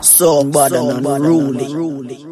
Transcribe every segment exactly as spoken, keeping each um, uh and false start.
So bad and unruly.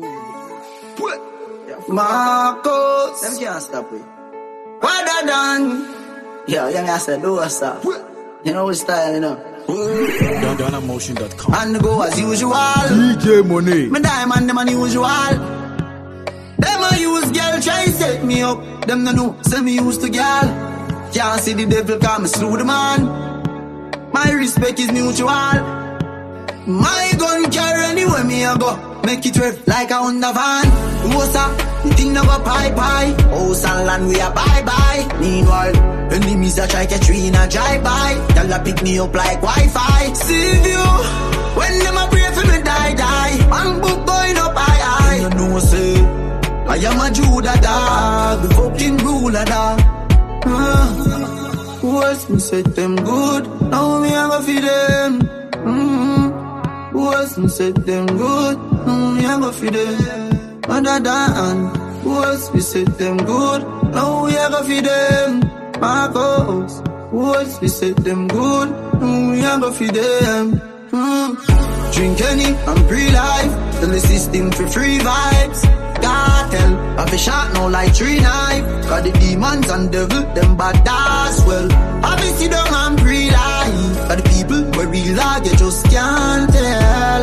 Marcos, Them can't stop it. what I done? Yo, young ass said, do what's up. You know what's style, you know. Down down emotion dot com. And go as usual. D J Money. Me diamond them unusual. Them a use girl try set me up. Them no know, say me used to girl. Can't see the devil come slew the man. My respect is mutual. My gun carry anywhere me a go. Make it rev like a Honda van. What's up? The thing never pie pie. House and land we a bye bye. Meanwhile, enemies a try catch we in a drive by. Y'all a pick me up like Wi-Fi. See you when them a pray for me die die. Man book going up high high. You know say I am a Judah dog, the fucking ruler dog. Uh, who else me said them good? Now me a go feed them. Mm-hmm. Who else me said them good? Now me a go feed them. Other than who else we said them good? Now we a go feed them. Marcos, who else we said them good? Now we a go feed them. Mm. Drink any and pre-life. Tell the system for free vibes. Cartel, have a shot now like three knife. Cause the demons and devil, them bad as well. Obviously don't I'm pre-life. But the people where real like you just can't tell.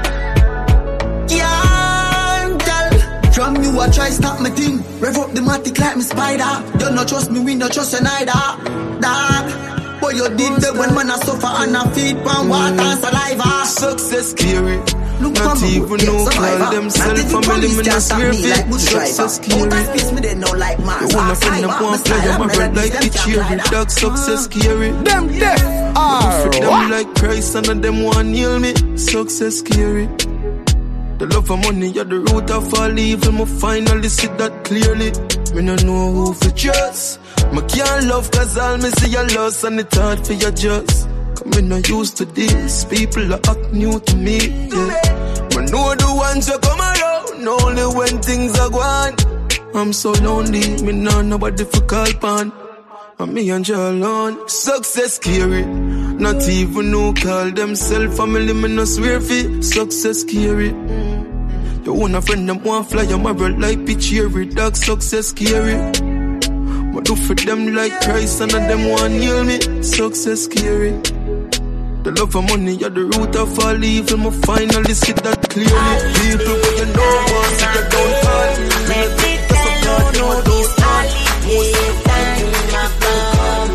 Can't tell. From you I try stop my thing. Rev up the matic like me spider. You not trust me, we not trust you neither. Dog, but you did that when man a suffer and a feed pan water and saliva. Success scary. Look Not even no call themselves family, me not swear fit. Success scary. You wanna friend them one player, my bread like the cherry. Dog success scary. Them deaf are for them like Christ, and of them want heal me. Success scary. The love for money, you're the root of all evil. Me finally see that clearly. Me no know who for trust. Me can't love cause all me see your loss, and it's hard for your just. Me not used to this, people are act new to me, yeah. Me know the ones that come around, only when things are gone. I'm so lonely, me know nobody for call pan. And me and you alone, success scary. Not even no call themself family, me no swear fi. Success scary. You want a friend, them want fly, I'm a world like Pichiri. Dog success scary. Me do for them like Christ, and of them want heal me. Success scary. The love for money, you're the root of all evil. Me finally see that clearly. People, but you know one, see you don't fall. Make me tell you, know this holiday time a come.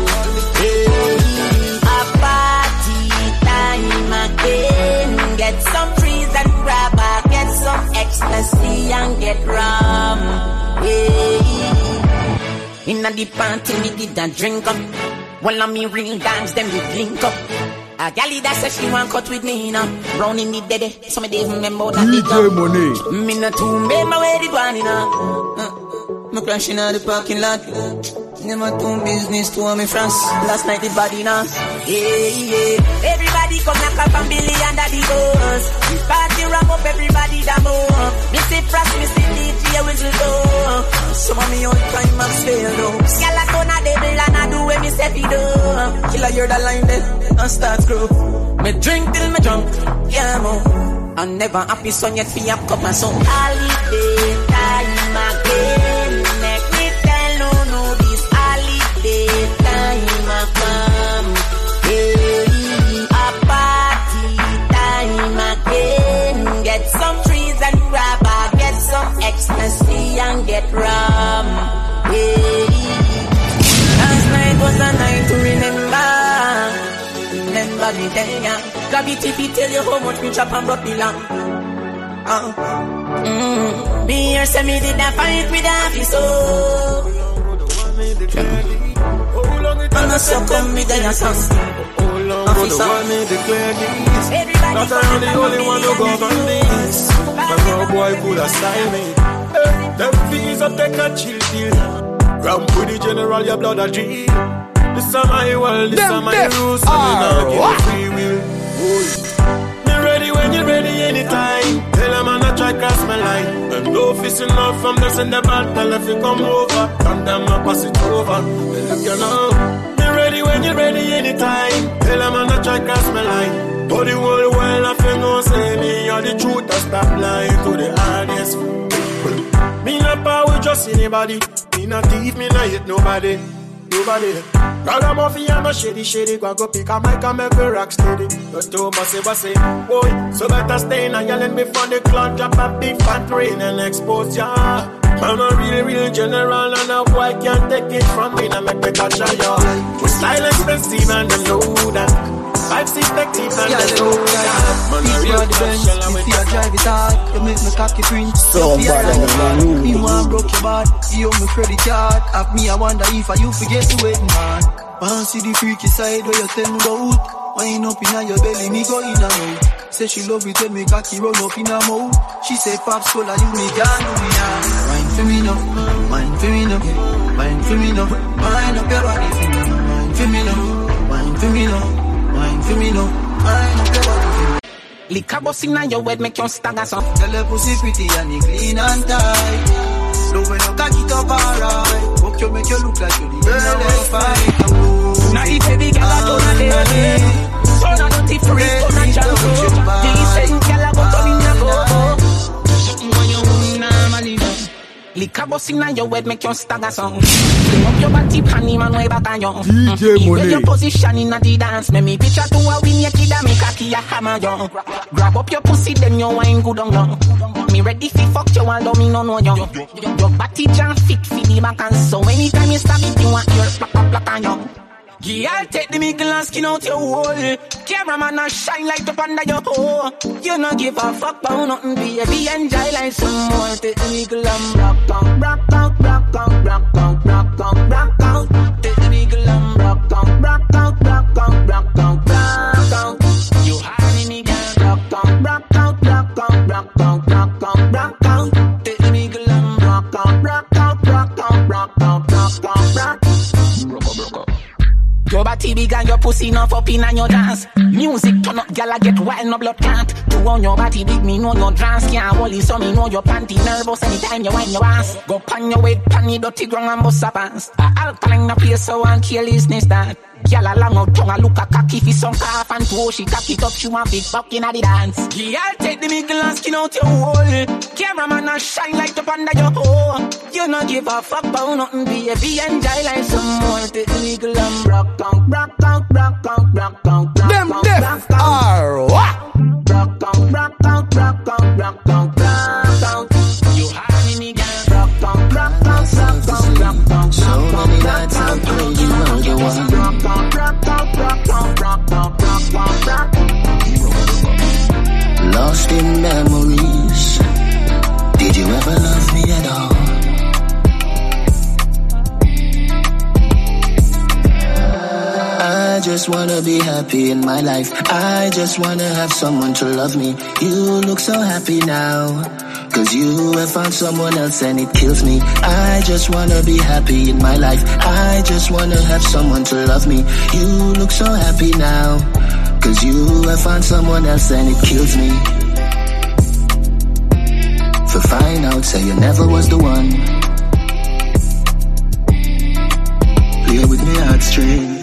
A party time again. Get some trees and grab a, get some ecstasy and get rum. Yeah. Inna the party, me did a drink up. Well, I me ring dance, them we link up. A galley that says she want cut with me now. Brown in the dead, some days remember that D J Money. Me not too make my way the one in uh, me crashing out the parking lot. Never do business to me France. Last night the body now. Yeah, yeah. Everybody come knock up and Billy under the doors. Party ram up, everybody da move. Me see France, me see D J whistle go. Some of me on time I'm still though. Scala gonna devil and I do when me say it do. Killer you're the line then and start grow. Me drink till me drunk, yeah mo. I'm never happy son yet fi up cup and some holiday time again. Make me tell no no this holiday time a come. Hey, a party time again. Get some trees and grab a, get some ecstasy and get rum. Hey, last night was a night to remember. Remember me tell ya, gravity be tell you how much me chop and brought me long. Uh, mm, me here say me did not fight with the so. I'm not so come with the song. Officer, everybody not I'm the only one who goes on this. My girl boy could have style me. Hey, them fees up take a chill chill. Ram with the general, your blood a drill. This is my world, this is my rules, so me not give free will. Me ready when you're ready anytime. Tell them I'm not try cross my line. Them no fist enough from them send the battle if you come over. Come them I pass it over. Look you know. Me ready when you're ready anytime. Tell them I'm not try cross my line. But the whole world I feel no say me a but I stop lying to the audience. Me not power just anybody. Me not thief, me not hit nobody. Nobody. Rather Muffy and a shady shady. Go go pick a mic and make a rock steady. But too bossy bossy. Boy, so better stay in and yelling before the clown drop a big fat rain and expose ya. I'm a real, real general and a boy can't take it from me. Now make me catch a ya. We style expensive and them know that. Five, six, effective and yeah, them know that. Man, a real Benz, if you drive it hard, you make me cocky print. So bad, me want broke your bad, you owe me credit card. Have me, I wonder if I you forget to wait, man. Want see the freaky side where you tell me about. Wind up in your belly, me go in and out. Say she love it, tell me cocky run up in her mouth. She say Pops Cola, you me can do me now. Wine for me now, wine for me now, wine for me now, wine up your body for me now, wine for me now, wine for me now, wine for me now, wine up your body for me. Liquor bust inna your head, make you stagger some. Tell her pussy pretty and it clean and tight. Love when you cock it up alright. Hope you make you look like you the girl that's fine. Now if every girl a done a day, so now don't tip free, so now jump up. Decent girl a go turn in a go. Something when you wouldn't normally do. Liquor bust inna your head, make you stagger some. Bring up your body, panty man way back on you. D J Money. Your position inna the dance, make me picture to a win your kid and make a key a hammer you. Grab up your pussy, then you wine good on you. Me ready fi fuck you, although me no know you. Your body jam fit fi the back and so anytime you stab it, you want your plack up plack on you. Yeah, take the middle and skin out your hole. Cameraman a shine light up under your hole. You no give a fuck about nothing, baby. Enjoy like some more. Take the middle and rock out, rock out, rock out, rock out, rock out, rock out. Take the middle and rock out, rock out, rock out, rock out, rock out. You honey nigga, rock out, rock out, rock out, rock out, rock out, rock out. Take the middle and rock out, rock out, rock out, rock out, rock out, rock out. Your body big and your pussy enough up in and your dance. Music turn up, gyal get wild, no blood clot. To on your body big, me know your dance. Can't hold it, so me know your panty nervous anytime you wind your ass. Go pan your weight, pan the dirty ground and bust a pants. A alkaline a place so and carelessness that. Gyal a long out tongue a look a cocky fi some calf and toe. She cock it up, she want big buck inna the dance. Gyal take the middle and skin out your hole. Cameraman a shine light up under your hole. You no give a fuck about nothing, baby. Enjoy like some more. Take the middle and rock out, rock out, rock out, rock out, rock out. Them deaf are what? Rock out, rock out, rock out, rock out, rock out. You honey nigga, rock out, rock out, rock out, rock out. So many nights I pray you were the one. Rock out, rock out, rock out, rock out, rock out, rock out. Lost in memories. Did you ever love me at all? I just wanna be happy in my life. I just wanna have someone to love me. You look so happy now, cause you have found someone else and it kills me. I just wanna be happy in my life. I just wanna have someone to love me. You look so happy now, cause you have found someone else and it kills me. For find out, say you never was the one. Play with me heartstrings.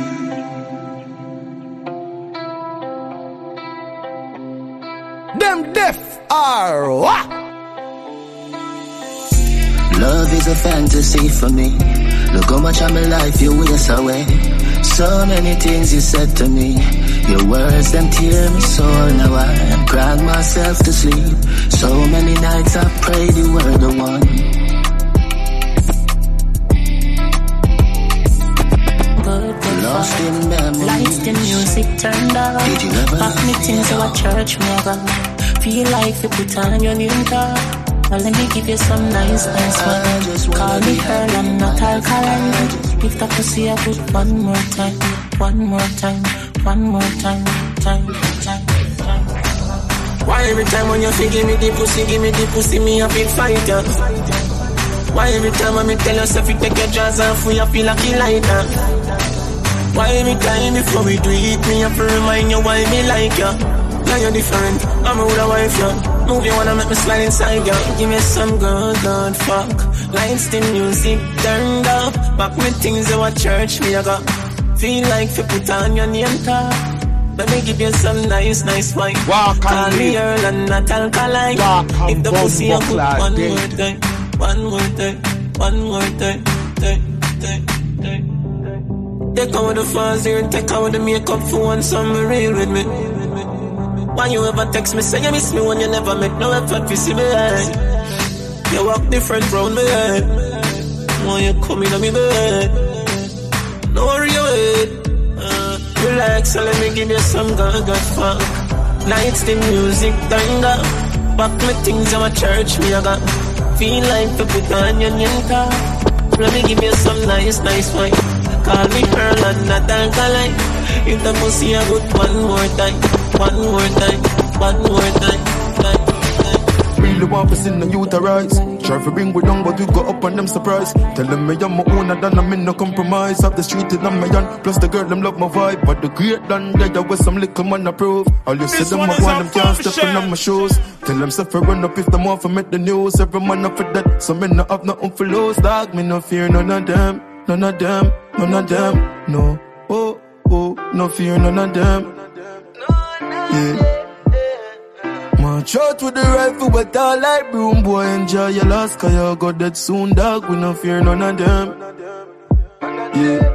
Them deaf are what? Love is a fantasy for me. Look how much of my life you waste away. So many things you said to me. Your words them tear me sore. Now I cry myself to sleep. So many nights I prayed you were the one. Lost in memories. Lights, the music turned off. Did you ever Pack me things to a church me go. Feel like you put on your new top. Well, let me give you some nice, nice one. Call me girl, I'm not alkaline. If the pussy I put one more time, one more time, one more time, time, time, time. Why every time when you say give me the pussy, give me the pussy, me a big fighter? Why every time when me tell yourself you take your jaws off, we a feel like you lighter? Why every time before we do it, me have to remind you why me like you? Now you're different, I'm a older wife, yeah. Move you wanna make me slide inside, yeah. Give me some good, good fuck. Lights, the music turned up. Back with things that were church, me I got. Feel like you put on your name tag. Let me give you some nice, nice wine. Walk Call and me live. Earl and not alkaline. Walk and If the bum pussy a good, buckler one day. more time, one more time, one more time, time, time, time. Take out the fans here and take out the makeup for one summer real with me. When you ever text me, say you miss me when you never make no effort to see me. You walk different round me. When you come in on me bed, no worry away. Uh, relax and let me give you some good, good funk. Nights the music turned up. Back me things in my church me I got. Feel like to put on your new car. Let me give you some nice, nice wine. Call me Earl and not alkaline. If the pussy a good, one more time, one more time, one more time, time, time. Really want to see the youth arise. Try to bring we down, but we go up and them surprise. Tell them me I'm my own and I'm in no compromise. Up the street and I'm my young. Plus the girl them love my vibe. But the great done there with some little man approve. All you see them I want them can't step in on my shoes. Tell them suffer run up if them want to make the news. Every man up for that. So me not have nothing for lose. Dog me no fear none of them. None of them. None of them. No. Oh, oh. No fear none of them. Yeah. March out with the rifle, but all like broom boy. Enjoy your loss, cause you got dead soon, dog. We no fear none of them. Yeah.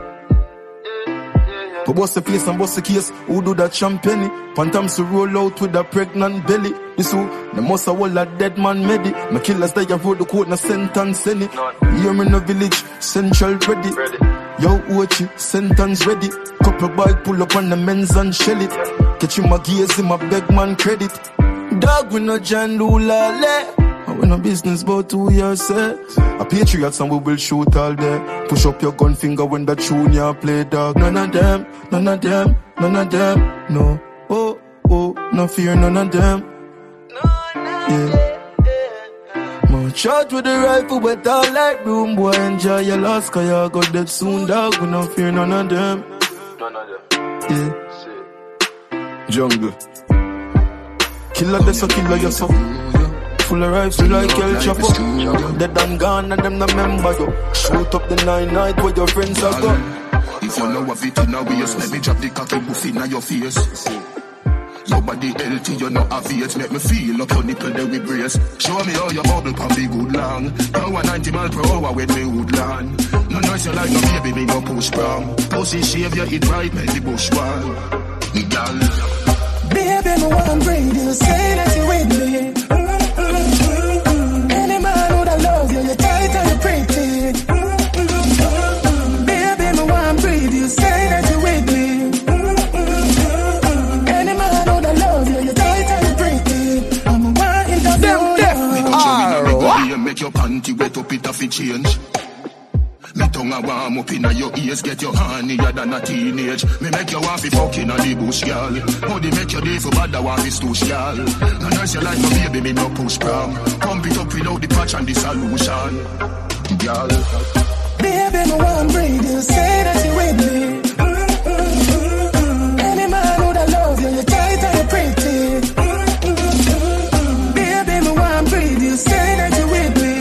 But what's the face and what's the case? Who do that champagne? Phantoms to roll out with a pregnant belly. This who? The most of all a dead man medi. My killers that you wrote the quote, no sentence any. Here in the village, central ready. Yo, watch it, sentence ready. Couple bike pull up on the men's and shell it. Catch him a gaze in my beg man credit. Dog we no John Lulale. We no business about who you say. A patriots and we will shoot all day. Push up your gun finger when the tune you play, dog. None of them, none of them, none of them. No, oh, oh, no fear none of them. Yeah. March out with the rifle, but all like room boy. Enjoy your loss, cause you got dead soon, dog. We no fear none of them. None of them. Yeah. Jungle. Killer this, so killer yourself. Full of rifles like El Chapo. Dead and gone and them no member yo. Shoot up the nine night where your friends are gone. If you know of it in a waist, let me drop the cocky buff in your face. Your body healthy, you know obvious. Make me feel up your nipple there with brace. Show me how your bubble can be good long. Power ninety mile per hour with me woodland. No noise you like no baby, me no push from. Pussy shave you eat right, make the bush one. Girl. Baby, me want breathe you, say that you with me. Mm-hmm. Any man who that love you, you're tight and you're pretty. Mm-hmm. Baby, me want breathe you, say that you with me. Mm-hmm. Any man who that love you, you're tight and you're pretty. I'm a one interview. Make, make your panty wet up, it off it change. Me tongue a warm up inna your ears, get your hornier than a teenage. Me make you want fi fuck inna the bush, girl. How they make your day for bad, I want fi stoosh, girl. No nurse you like no baby, me no push prom. Pump it up without the patch and the solution, girl. Baby, me want breathe you, say that you with me. Mm-hmm. Any man who that love you, you're tight and you're pretty. Mm-hmm. Baby, me want breathe you, say that you with me.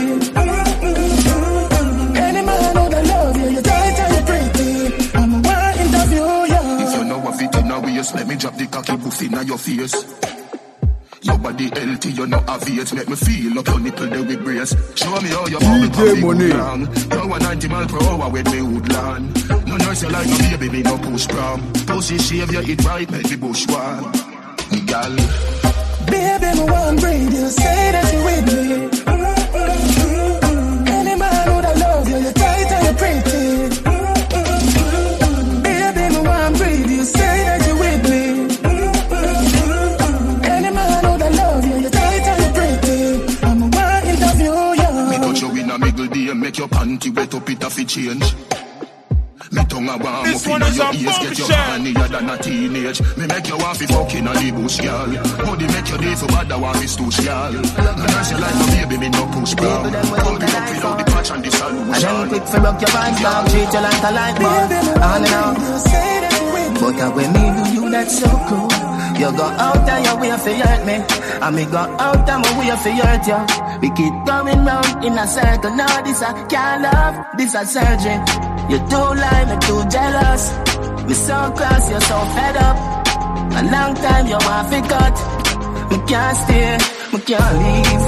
Let me drop the cocky buff in your face. Your body healthy, you know obvious. Make me feel up your nipple there with brace. Show me how your bubble can be good long. Power ninety mile per hour with me woodland. No nurse you like no baby, me no push from. Pussy shave you eat right, make the bush one. Girl. Baby, me want breathe you, say that you with me. Mm-hmm. Any man who that love you, you're tight and you're pretty. Mm-hmm. Baby, me want breathe you, say that you with me. Mm-hmm. Any man who that love you, you're tight and you're pretty. I'm a one interview, yeah. Me touch you in a middle day and make your panty wet up, it off it change. Me tongue a warm This up one inna is your a ears, get your bombshell. hornier than a teenage. Me make you want fi fuck inna the bush, girl. How they make your day for bad, I want fi stoosh, girl. No nurse you like no baby, me no push prom. Pump it up without the patch and the solution. And then quick for rock your vibes, dog. Treat you like a light bulb. On and on. But uh, when me do you, that's so cool. You go out and you way for hurt me, and me go out and my way for hurt you. We keep going round in a circle. Now this a can't love, this a surgery. You too lie, me too jealous. Me so cross, you're so fed up. A long time you want to cut. Me can't stay, me can't leave.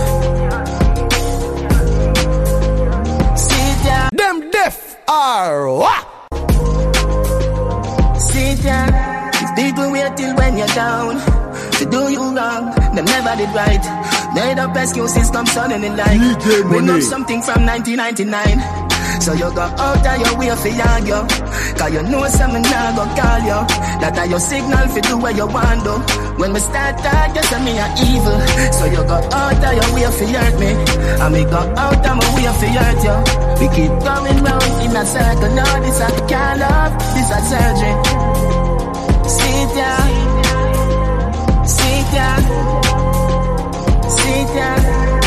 Sit down. Them deaf are what? Sit down. If people wait till when you're down to do you wrong, them never did right. Made up excuses come sunning in light. We know something from nineteen ninety-nine. So you go out of your way for argue. Cause you know something now go call you. That are your signal for do what you want do. When we start talk, you say me a evil. So you go out of your way for hurt me. And me go out of my way for hurt you. We keep going round in a circle. No, this a call up, this a surgery. Sit down. Sit down. Sit down.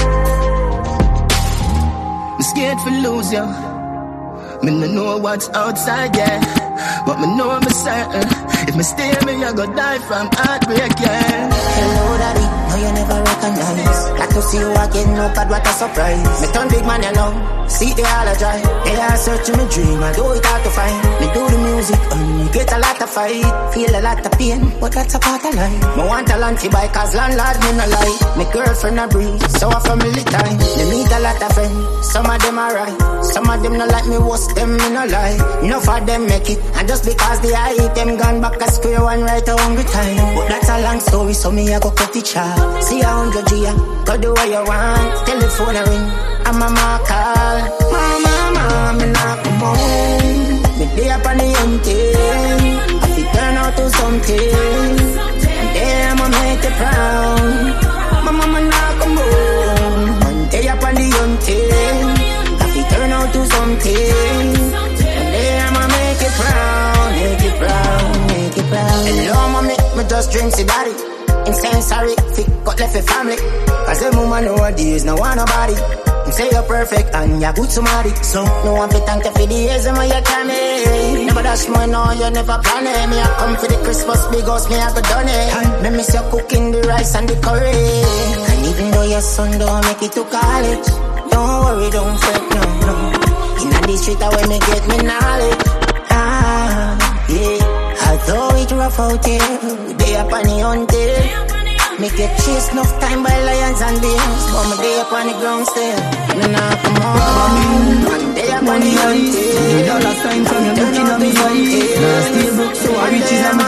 I'm scared for lose you. Me no know what's outside, yeah. But me know I'm certain. If me stay, me I go die from heartbreak, yeah. Hello, daddy. No, you never recognize. Got to see you again, no God, what a surprise. Me turn big man, you know. See the all I drive. They are searching my dream, I do it hard to find. Me do the music, and get a lot of fight. Feel a lot of pain, but that's a part of life. Me want a lanty bike, cause landlord me no lie. Me girlfriend a breathe, so a family time. Me meet a lot of friends, some of them are right. Some of them no like me, was them me no lie. Enough of them make it, and just because they hate them gone back a square one right a hungry time. But that's a long story, so me I go cut it short. See a hundred G, go do what you want. Telephone a ring, and mama call. Mama, mama, me not come home. Me day up on the hunting. I fi turn out to something, and then I'ma make it proud. Mama, me not come home. One day up on the hunting. I fi turn out to something, and then I'ma make it proud, make it proud, make it proud. Hello, mommy, me just drink the body. Insane sorry, fit got left a family. Cause the woman nowadays no want nobody. You say you're perfect and you're good somebody. So no one be thank you for the years and when you can me. Never dash more, no, you never plan it. Me I come for the Christmas big house, me I go done it. Me miss you cooking the rice and the curry. And even though your son don't make it to college, don't worry, don't fret, no, no. In the street I where me get me knowledge. Ah, yeah. Although it rough out here, they up on the hunting. Me get chased enough time by lions and bears, but me day up on the ground still. Me nah come on, one day up on the hunting. The dollar sign from you looking at me eyes. Now stay broke so I riches and my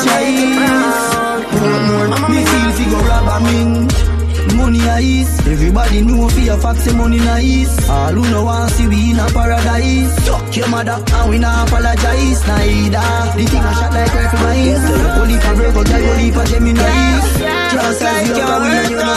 child. Me feel fi go rob a ming. Money ice, everybody know for your facts and money nice. All who know want see we in a paradise. Fuck your mother and we not apologize neither. The thing a shot like rifle mines. So you pull it a break out, you leap a Gemini. Just like you are we and you no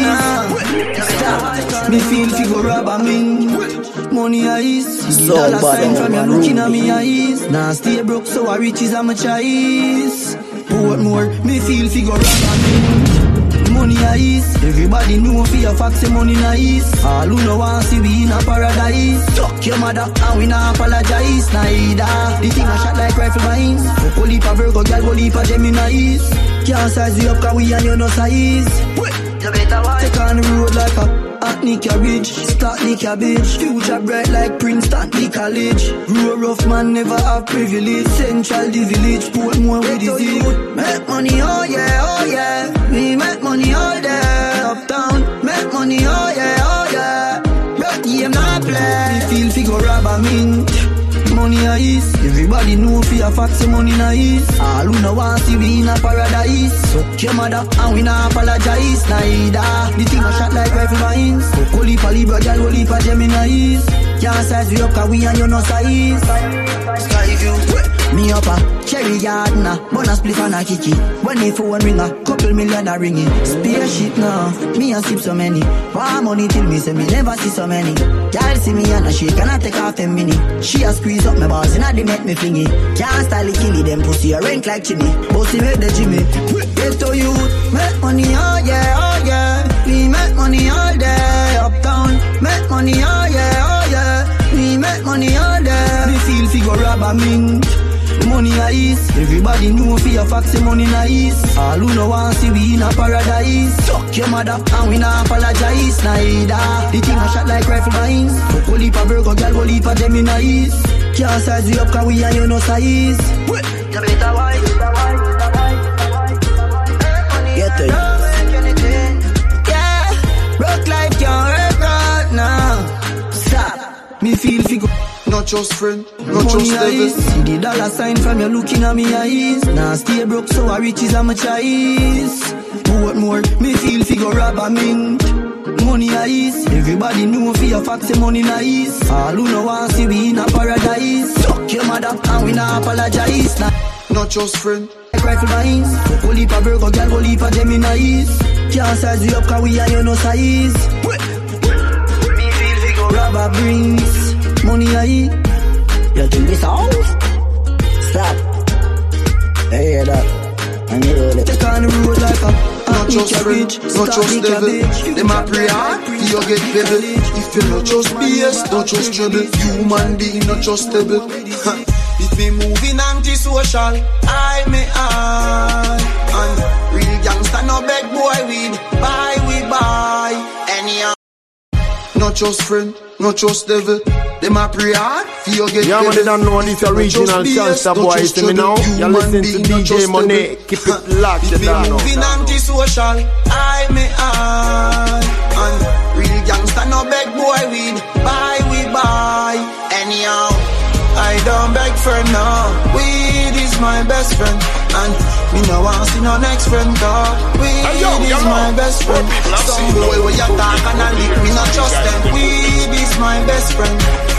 size. Stop, me feel fi go rob a ming. Money ice, the dollar sign from you looking at me eyes. Now stay broke so I riches and my choice. What more, me feel fi go rob a ming. Money ice, everybody know for your facts and money nice. All who know want see we in a paradise. Fuck your mother and we not apologize neither. The thing a shot like rifle mines. Go pull it a Virgo, girl go leap a Gemini's. Can't size we up cause we and you no size. You better watch. Take on the road like a Hackney cabbage, Startney cabbage. Future bright like Princeton, the college. Rural rough man never have privilege. Central the village, Portmore with the zig. Make money, oh yeah, oh yeah. We make money all day. Uptown, make money, oh yeah, oh yeah. But game not play. We feel figure rob a mint. Money ice, everybody know for your facts and money nice. All who know want see we in a paradise. Suck your mother and we not apologize neither. The thing a shot like rifle mines. Go leap a Libra, girl go leap a Gemini's. Can't size we up cause we and you no size. Sky view. Me up a cherry gardener, bonus split and a kiki. When the phone ring a couple million a ring it. Spaceship now, me a sip so many. Want money till me say me never see so many. Girl see me and a shake and I take off a mini. She a squeeze up my balls and I dey make me flingy. Can't style it kill it, them pussy a rank like chimney. Bossy make the Jimmy. Get to you, make money oh yeah, oh yeah. We make money all day. Uptown, make money oh yeah, oh yeah. We make money all day. Me feel figure rob a mint. Money ice, everybody know for your facts and money nice. All who know want see we in a paradise. Fuck your mother and we not apologize neither. The thing a shot like rifle mines. Go leap a Virgo, girl go leap a Gemini's. Can't size we up cause we and you no size. You better watch. Not just friend, not just devil. See the dollar sign from you looking at me eyes. Now stay broke so I riches are my choice. What more, me feel figure rob a mint. Money is, everybody know for your facts money nice. All who know want see we in a paradise. Suck your mother and we not apologize. Nah. Not just friend. Like rifle mines. Fuck a leap a Virgo, girl go leap a Gemini's. Can't size we up cause we are you no size. Me feel figure rob a brings. Money I you do this all? Stop. Hey, hear that? And you roll it. Take on the road like a not just friend, not just devil. Them a pray hard, you get devil. If you not just B S, not just trouble. Human being, not just devil. If me moving anti-social, I may I. And real gangsta no beg boy weed. Buy we buy. Anyhow. Not just friend, not just devil. Them a pray hard, you get yeah, man, they don't know this original gangsta boy. See me now? You listen to D J Money. Keep it locked, you don't know. Moving anti-social, I may I. And real gangsta no beg boy weed. Buy we buy. Anyhow, I don't beg for no. Weed is my best friend. And me no want see no next friend talk. Weed hey, yo, is my best friend. Some boy where you talk and I lick me not trust them. Weed is my best friend.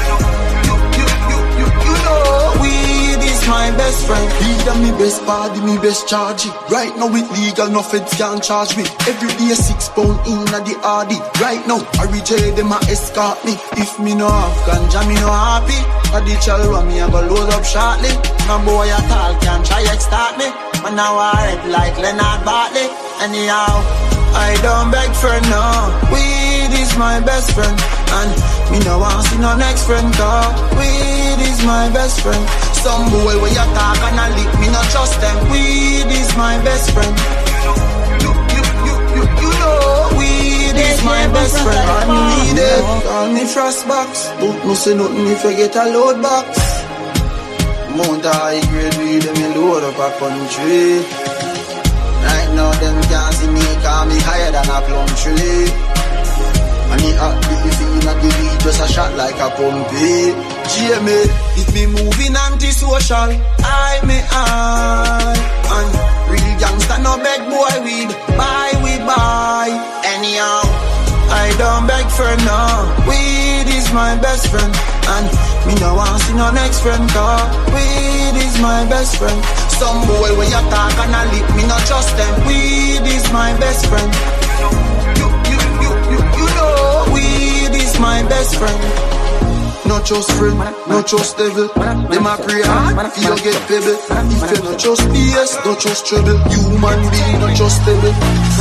Weed is my best friend. Weed and me best body, me best charge it. Right now it legal, no feds can't charge me. Every day six pound in at the R D. Right now, I reject them a escort me. If me no have ganja, me no happy. I the chalwa me I go load up shortly. My boy at all can try extort me. But now I rap like Leonard Bartley. Anyhow, I don't beg for no. Weed is my best friend. And me no want see no next friend talk. Weed is my best friend. Some boy where you talk and I lick me not trust them. Weed is my best friend. You, you, you, you, you know weed is my best friend. And me need it. Call me Frostbox. Don't no say nothing if you get a load box. Mount high grade weed and me load up a country. Right now them can't see me cause me higher than a plum tree. And he hot beef in a the weed just a shot like a pumpy. G M A, if me moving anti-social, I may I. And real gangsta no beg boy weed. Buy we buy. Anyhow, I don't beg for no. Weed is my best friend. And me no want see no next friend talk. Weed is my best friend. Some boy where you talk and I lick me not trust them. Weed is my best friend. You, you, you, you, you know weed is my best friend. Not just friend, not just devil. Them a pray hard, you get pebble. If you not just B S, not just trouble. Human being, not just devil.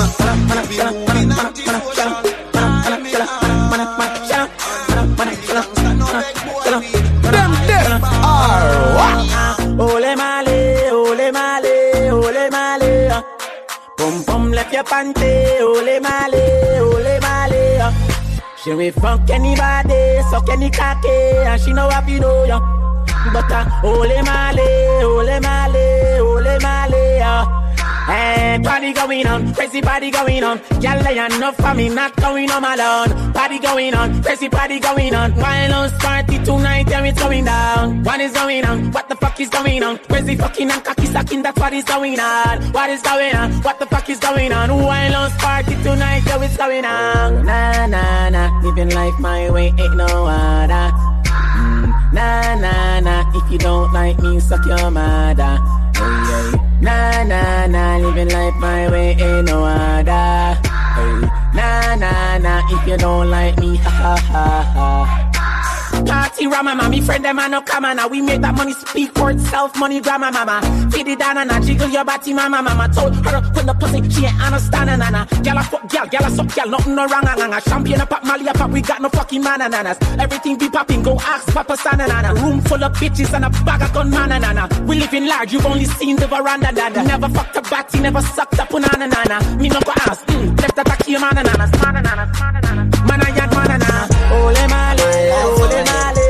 Them deaf are what? Ole male, ole male, ole male. Pum pum left your panty. Ole male, ole male. She will fuck anybody, suck any cocky, and she know what you know, yeah. But uh, ole male, ole male, ole male, uh. Hey, party going on, crazy party going on. Y'all lay enough for me, not going home alone. Party going on, crazy party going on. Violence party tonight, and it's going down. What is going on? What the fuck is going on? Crazy fucking and cocky sucking, that's what is going on. What is going on? What the fuck is going on? Violence party tonight, yeah, it's going on. Nah, nah, nah, living life my way, ain't no other. Mm, nah, nah, nah, if you don't like me, suck your mother. Hey, hey. Nah, nah, nah, living life my way, ain't no other. Hey. Nah, nah, nah, if you don't like me, ha ha ha ha. Party rama, mama, me friend them a no come on. We make that money speak for itself, money grandma mama. Feed it down and I jiggle your body mama mama. Told her when the pussy she ain't understand nana. Gyal a fuck gyal, gyal a suck gyal, nothing no wrong nana. Champagne a pop, Mali a pop, we got no fucking man nanas. Everything be popping, go ask Papa Sana nana. Room full of bitches and a bag of gun man nana. We live in large, you've only seen the veranda dada. Never fucked a batty, never sucked a punana nana. Me no go ask, mm, left attack your man nana. Man nana, man a yad man nana. Ole male, ole male.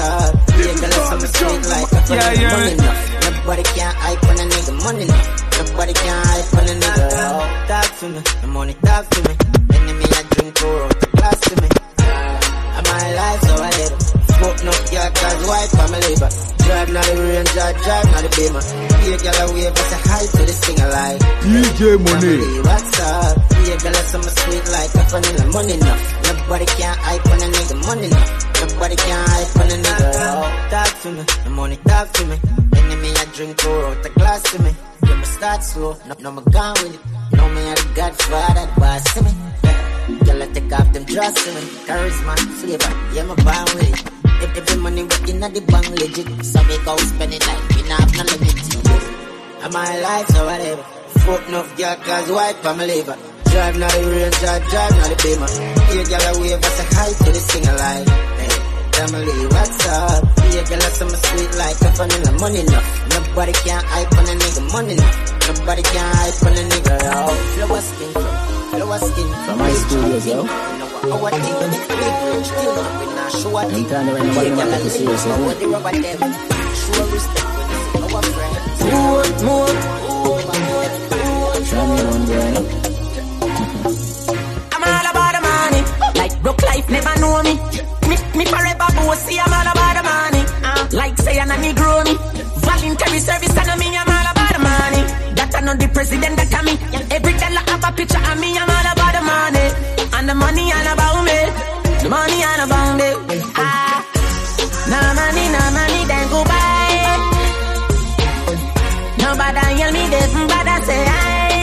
Yeah, yeah. Nobody can't hype on a nigga money enough. Nobody can hype on a nigga. Oh, talk to me, the money talk to me. Enemy I drink pour out the glass to me. I'm my life so I live. Fuck no girl cause white family but drive not the range, drive, drive not the beamer. Be a girl a wave but say hi to this thing I like. D J Money. What's up? Be a girl that's summer sweet like a vanilla money enough. Nobody can hype on a nigga money enough. Nobody can hype on a nigga. Oh, talk to me, the money talk to me. Enemy I drink pour out the glass to me. Yeah, me start slow, no, no me gone with it. Know me a the godfather, the boss to me. Girl I take off them dress to me. Charisma, flavor, yeah me born with it. If every money we in the bank legit. So we go spend it like we not have no limit. I'm my life so whatever. Fuck enough girl cause white family but drive not the range, drive, drive not the beamer. Be a girl a wave but say hi to this thing I like. Hey, family, what's up? Be a girl that's summer sweet like a vanilla money enough. Nobody can hype on a nigga money enough. Nobody can hype on a nigga. Oh, flower skin from, flower skin from my studios, yo. Our thing, big rich, still not we not show a thing. Nobody can like this, yo. What the rubber them? Show respect when you see our friends. More, more, more, more. Show me one girl. I'm all about the money. Like broke life never know me. Me, me forever bossy. I'm all about the money. Uh, like say I'm a Negro me. Voluntary service and I mean I'm all about the money. That I know the president that I me. Every dollar have a picture of me. I'm all about the money. And the money all about me. The money all about me. Ah, no money, no money, then go buy. Nobody hear me, they nobody say aye.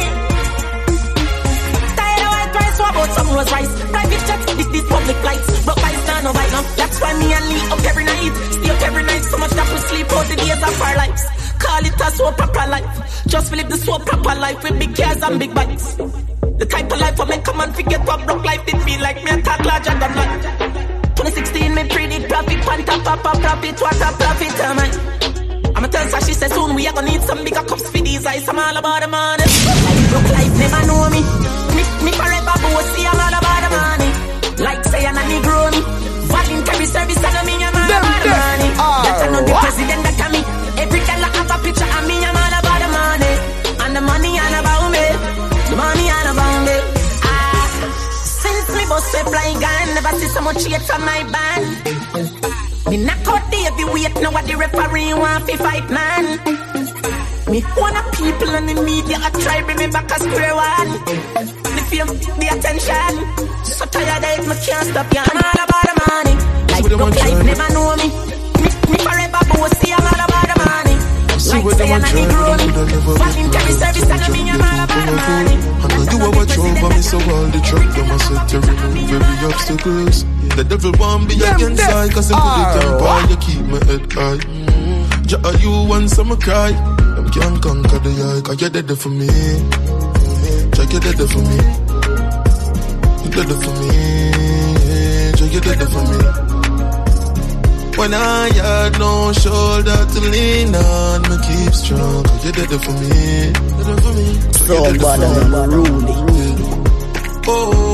Tired of white rice, what about some rose rice? Private jet, this this public lights. But vice now, no bite now. That's why me and Lee up every night. Stay up every night, so much that we sleep out the days of our lives. Call it a so proper life. Just live the so proper life with big cars and big bikes. The type of life I make come and forget what broke life did feel like. Me a talk larger than life. twenty sixteen me predict profit, panta papa profit, what a profit am I? I'ma tell her she says soon we are gonna need some bigger cups for these eyes. I'm all about the money. Like broke life never know me. Me, me forever bossy, I'm all about the money. Like say I'm a Negro me. Voluntary service and I mean I'm all about the money. That I know the president that I me. Every dollar have a picture of me, I'm all about the money. And the money all about me. The money all about me. Ah, since me bust a fly gun, never see so much hate from my band. Me knock out the heavyweight, now what the referee want fi fight, man. Me wanna people on the media a try bring me back a square one. The fame, the attention, so tired of it, me can't stop, yeah. I'm all about the money. Like broke life never know me. Me, me forever bossy, I'm all about the money. Like say I'm a Negro me. Voluntary service and I mean I'm all about the money. I know you are watch over me, so all the truck them I set to remove every obstacles. The devil want be against I, cause them put it on par, you keep my head high. Mm. Ja, you want some cry, them can't conquer the eye, cause you're dead for me. Jack, you're dead for me. You're dead for me. Jack, you're dead for me. When I had no shoulder to lean on, me keep strong, cause you're dead for me. You're dead for me. So bad and unruly. Oh,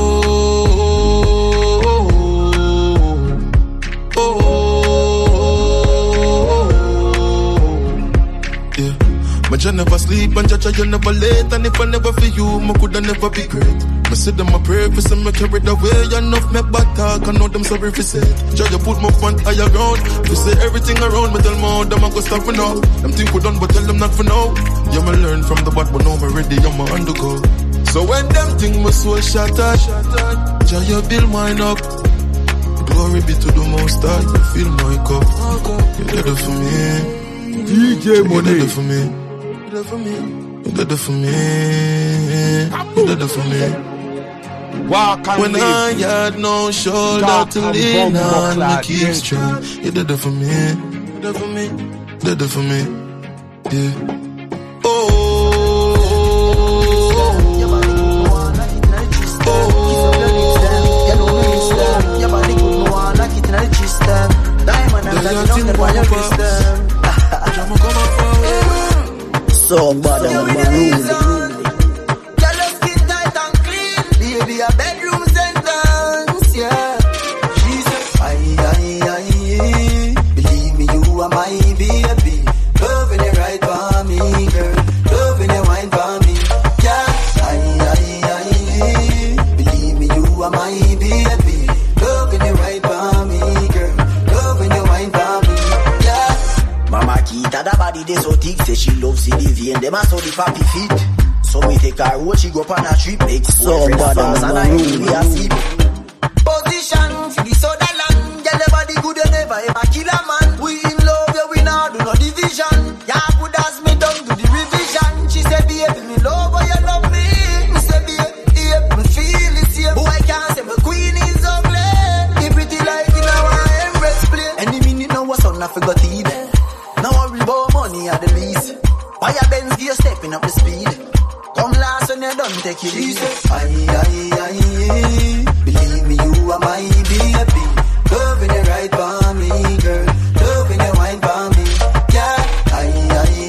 oh, oh, oh, yeah. My Jah never sleep and Jah you never late. And if I never for you, me coulda never be great. Me see them a pray for some, me carry the way. Enough me bad talk, I know them sorry for say. Jah you put my front higher ground. You say everything around me, tell me how them a go stop me now. Them think we done, but tell them not for now. Yeah, me learn from the bad, but now me ready, I'm a undergo. So when them think my soul shattered, Jah you build mine up. Glory be to the Most High, you fill my cup. You're dead for me. D J Money. You're dead for me. You're dead for me. You're dead for me. You're dead for me. Walk and when live. I had no shoulder Dark to and lean bump on, buckler, me keep strong. You did it for me, you did it for me, you did it for me, yeah. Oh, oh, oh, oh, you know me miss them. Your body good, no one like it in the system. Diamond and that you don't want your system. So bad and unruly. Be a bedroom sentence, yeah. She said, aye, aye, aye. Believe me, you are my baby. Loving it right for me, girl. Loving it wine for Marquita, the body they so thick, say she loves see the vein. Them a so the papi feet. So me take her road, she go up on a trip. Make so bad and I really a sleep. Position for the soda land. Girl, your body good, you never ever kill a man. We in love, yeah, we not do no division. Yeah, good as me done do the revision. She said, baby, me love how you love me. Me say, baby, yeah, me feel it here. Boy, I can't say my queen is ugly. He pretty like in our embrace play. Any minute now, what's on, I forgot to eat. Now worry about money at the least. Fire Benz gear stepping up the speed. Come last when you done take it easy. Aye, aye, aye. Believe me, you are my baby. Loving you right for me, girl. Loving you wine for me. Yeah. Aye, aye,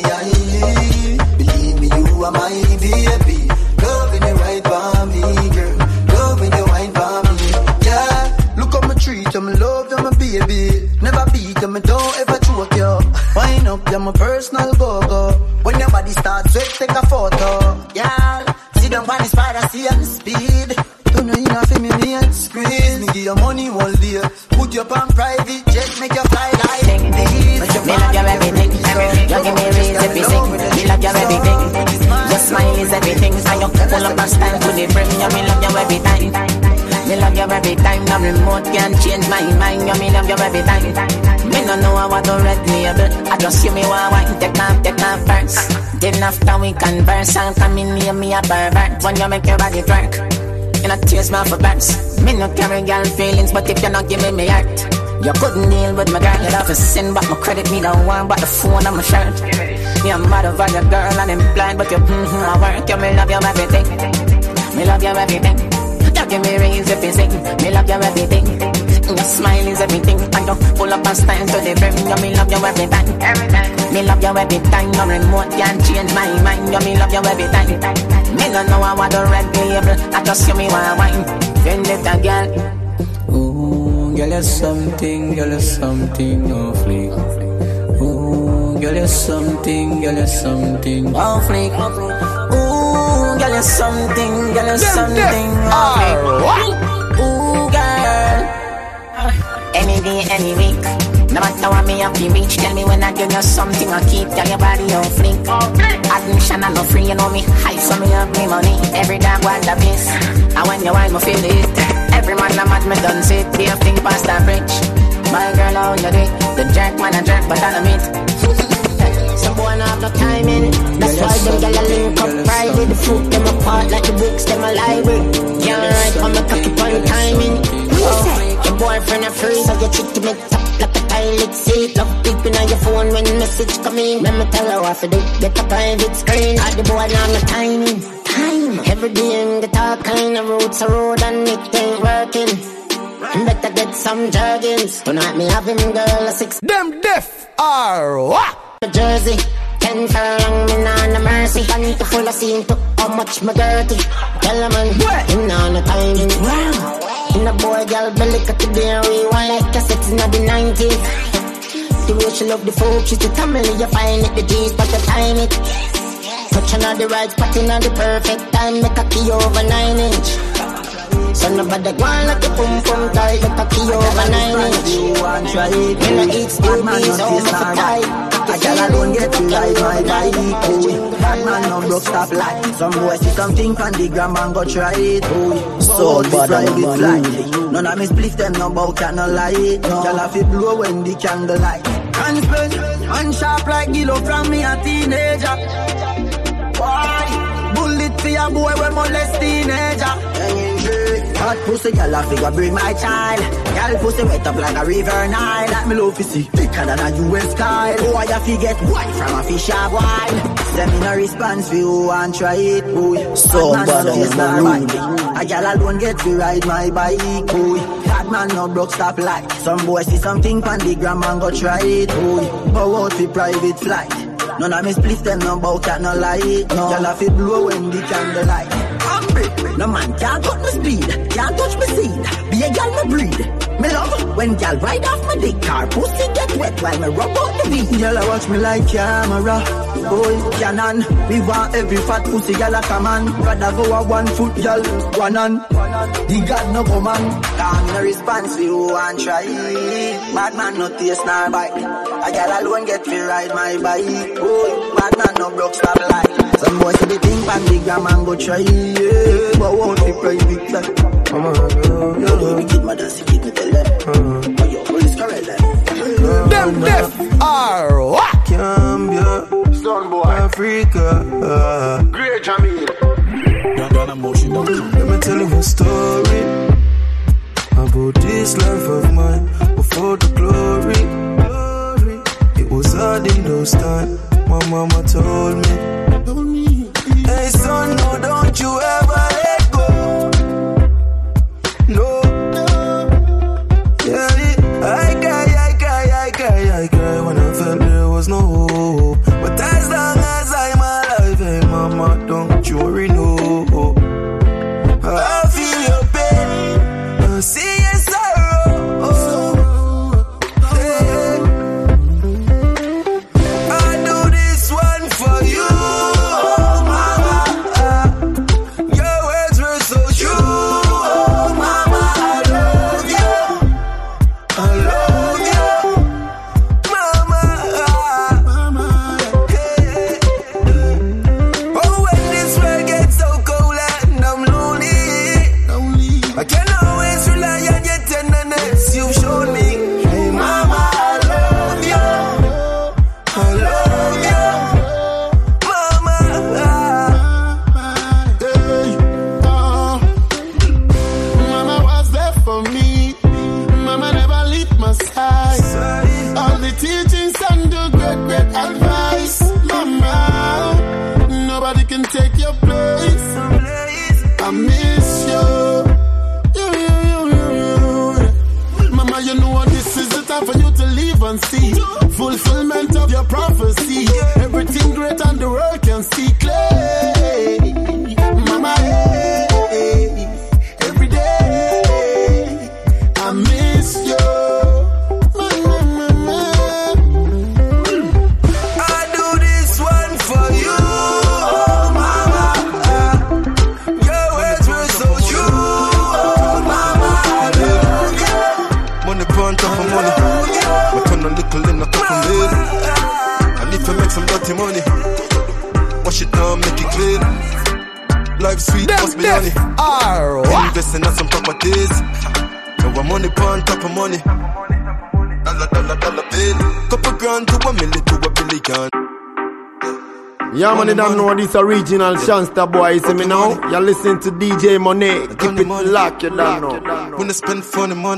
aye. Believe me, you are my baby. Loving you right for me, girl. Loving you wine for me. Yeah. Look how me treat you, me love you, my baby. Never beat you, me don't ever choke you. Wine up, you're my personal go-go. When your body starts sweat, take a photo. Yeah, sit down on the spider, see on speed. Don't know enough for me, me and squeeze. Me give your money all day. Put you on private jet, make you fly like this. Me love your everything. You give me reason to sing. Me love your everything. Your smile is everything. And you pull up and stand to the brim. You me love you every time. Me love you every time. No remote can change my mind. You me love you every time. Me no know I want to red label. I just see me one wine. Take off, take off first. Then after we converse and come in near me a pervert. When you make your body twerk, you not tears me for burns. Me no carry girl feelings, but if you not give me my heart, you couldn't deal with my girl. You have to send back my credit, me don't want but the phone on my shirt. Me I'm mad over your girl and I'm blind, but you mm-hmm, I work. You me love you everything. Me love you everything. You give me raise if you sing. Me love you everything. Your smile is everything. And you pull up and stand to the brim. You me love you every time. Every time. Me love you every time. No remote can change my mind. You me love you every time. Me don't know I want the red label. I just see me one wine. Then little girl. Ooh, girl, you're something. Girl, you're something. No flick. Ooh, girl, you're something. Girl, you're something. No flick. Ooh, girl, you're something. Girl, you're something. Ooh, girl. Any day, any week. No matter what me have to reach. Tell me when I give you something I keep. Tell your body on fleek. Admission I no free, you know me high, so me have me money. Every dog want the piece. And when you want me feel it. Every man I'm at me done sit. They have think past the bridge. My girl how you do it. The jerk man a jerk but I don't meet. Some boy not have no timing. That's why them gyal a link up private. The fruit them apart like the books them a library. Can't write on my cocky on timing. Oh, your boyfriend a free, so you cheat to me top like a toilet seat. Love beeping on your phone when message come in. Let me tell her what to do. Get a private screen. All the boy not no timing. Time every day and get all kind of roads a road and it ain't working. You better get some jerkins. Tonight me have him girl a six. Them deaf are what? Jersey, ten furlong, me nah no mercy. Panty full of scene to how much me dirty. Tell a man, him nah no timing. Wow. In a boy, girl, belly cut the beer, rewind like cassettes in the nineties. The way she love the folk, she's the family, you find it, the G's, but the time it. Touching on the right spot in on the perfect time, make a key over nine inch. So nobody go on like a pum pum tight, make a key over nine inch. You want try it, when I eat still bees, all my for tight. I girl alone get to ride my bike, oh. Bad man no broke stop light. Some boys see something from the gram and go try it, oh. So bad and private flight. None of me split them no bout can no lie. Girl have to blow when the candle light. And spend and sharp like Gillo from me a teenager. Why? Bullet for your boy when molest teenager. Hot pussy, girl, I figure bring my child. Girl, pussy wet up like a river Nile. Like me love to see thicker than a U S Kyle. Oh, I have to get white from a fish of wild. Them in a response for you and try it, boy. So bad on my room. A girl alone get to ride my bike, boy. That man no broke stop light. Some boys see something on the gram and go try it, boy. Go out for private flight. None of me split them no bout that no lie. No. Girl have to blow when the candle light. No man can't touch me speed, can't touch me seed. Be a girl me breed. Me love when y'all ride off my dick car, pussy get wet while me rub out the beat. Y'all watch me like camera, boy Canon. Me want every fat pussy y'all a come on. Rather go a one foot y'all, one on. The God no come on. Calm no response we who want try. Bad man no taste nor bite. A y'all alone get me ride my bike. Boy, bad man no broke stop light. Some boys see the thing pan the gram and go try. Yeah, but won't be private like. Come on, yo, yo. We kid mother, see kid me tell them. Uh-huh. Oh, yo, police correct them. Them deaf are what? Cambia, Son boy, Africa. Uh, Great Jamil. Donna Motion dot com. Let me tell you a story about this life of mine before the glory. Glory. It was hard in those times. My mama told me, hey son, no, don't you ever let go. No, yeah, I cry, I cry, I cry, I cry when I felt there was no hope. But as long as I'm alive, hey mama, don't you worry, no. I feel your pain, I see your sorrow. Hey. I do this one for you, mama. Your words were so true. Take your place. I miss you. You, you, you, you. Mama, you know what this is the time for you to leave and see fulfillment of your prophecy. Everything great and the world can see clearly. Mama, hey, hey, every day I miss you. Some dirty money, wash it down, make it clean. Life sweet, them must be honey. Investing in some properties. Now I'm money on top of money. Dollar, dollar, dollar bill. Couple grand to a million to a billion. Yeah, man, you don't know this original Shansta boy. See me now? You're listening to D J Monet. Keep it locked, you don't know. When I spend funny money.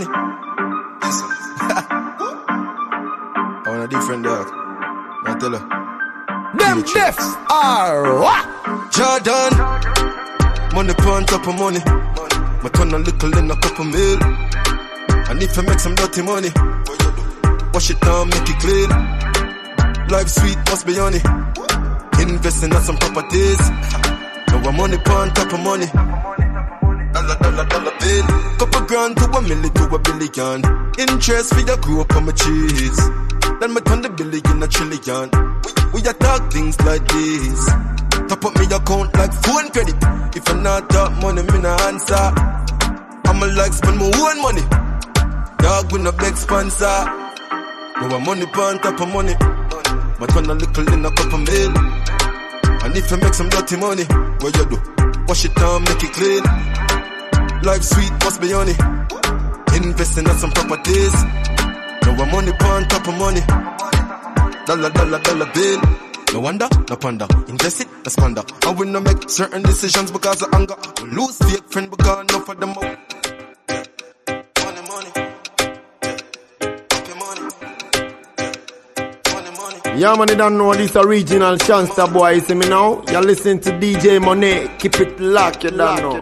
I want a different dog. I tell her. Them deafs are what? Jordan, money on top of money. My turn a little in a couple mil. I need to make some dirty money. Wash it down, make it clean. Life sweet, must be honey. Investing in some properties. Now I'm money on top of money. Dollar, dollar, dollar bill. Couple grand to a million to a billion. Interest for your grow up on my cheese. Then me turn the billion a trillion. We, we a talk things like this. Top up me account like phone credit. If I not talk money, me no answer. I'ma like spend my own money. Dog with no big sponsor. Now I'm money on top of money. My turn a little in a couple mil. And if you make some dirty money, what you do? Wash it down, make it clean. Life sweet, must be honey. Investing in some properties. Now I'm money on top of money. Dollar, dollar, dollar bill. No wonder, no ponder. Invest it, no squander. I will not make certain decisions because of anger. We lose fake friend because enough of them out. Money, money. Yeah, man, you don't know this original Shansta boy. See me now? You're listening to D J Monet. Keep it locked, you don't know.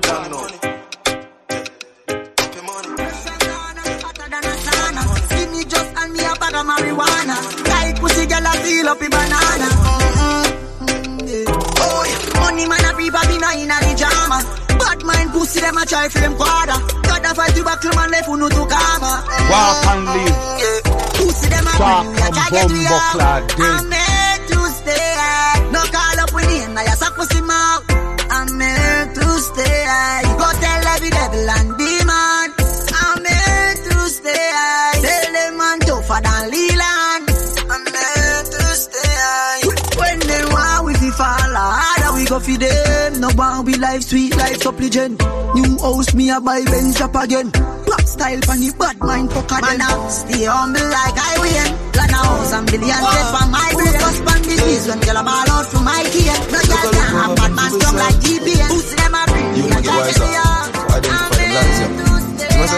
Marijuana, like pussy girl, I feel up in banana. Mm-hmm. Yeah. Oh yeah, money man a free baby na in a pajama. Bad mind pussy them a try for them quarter. God better fight you back to man left who no to karma. Walk and live. Who see them a Talk win, ya try and get we bumbo out. clad I'm meant to stay high. No call up with him, now you suck pussy mouth. I'm meant to stay high. Go tell every devil and demon. I'm meant to stay high. Tell them man tougher than Leland. I'm meant to stay high. When they want we fi fall harder, we go fi them. No one we life sweet, life supplicant. New house me a buy Benz shop again. Black style pan the bad mind fucker them. Man I stay humble like I win. Plan a house and billion get for my brain. Focus pan the keys when girl a ball out from my key. No girl can have bad man strong like G P N. Pussy them a bring. You know the wise up. Identify the lies, yeah. You know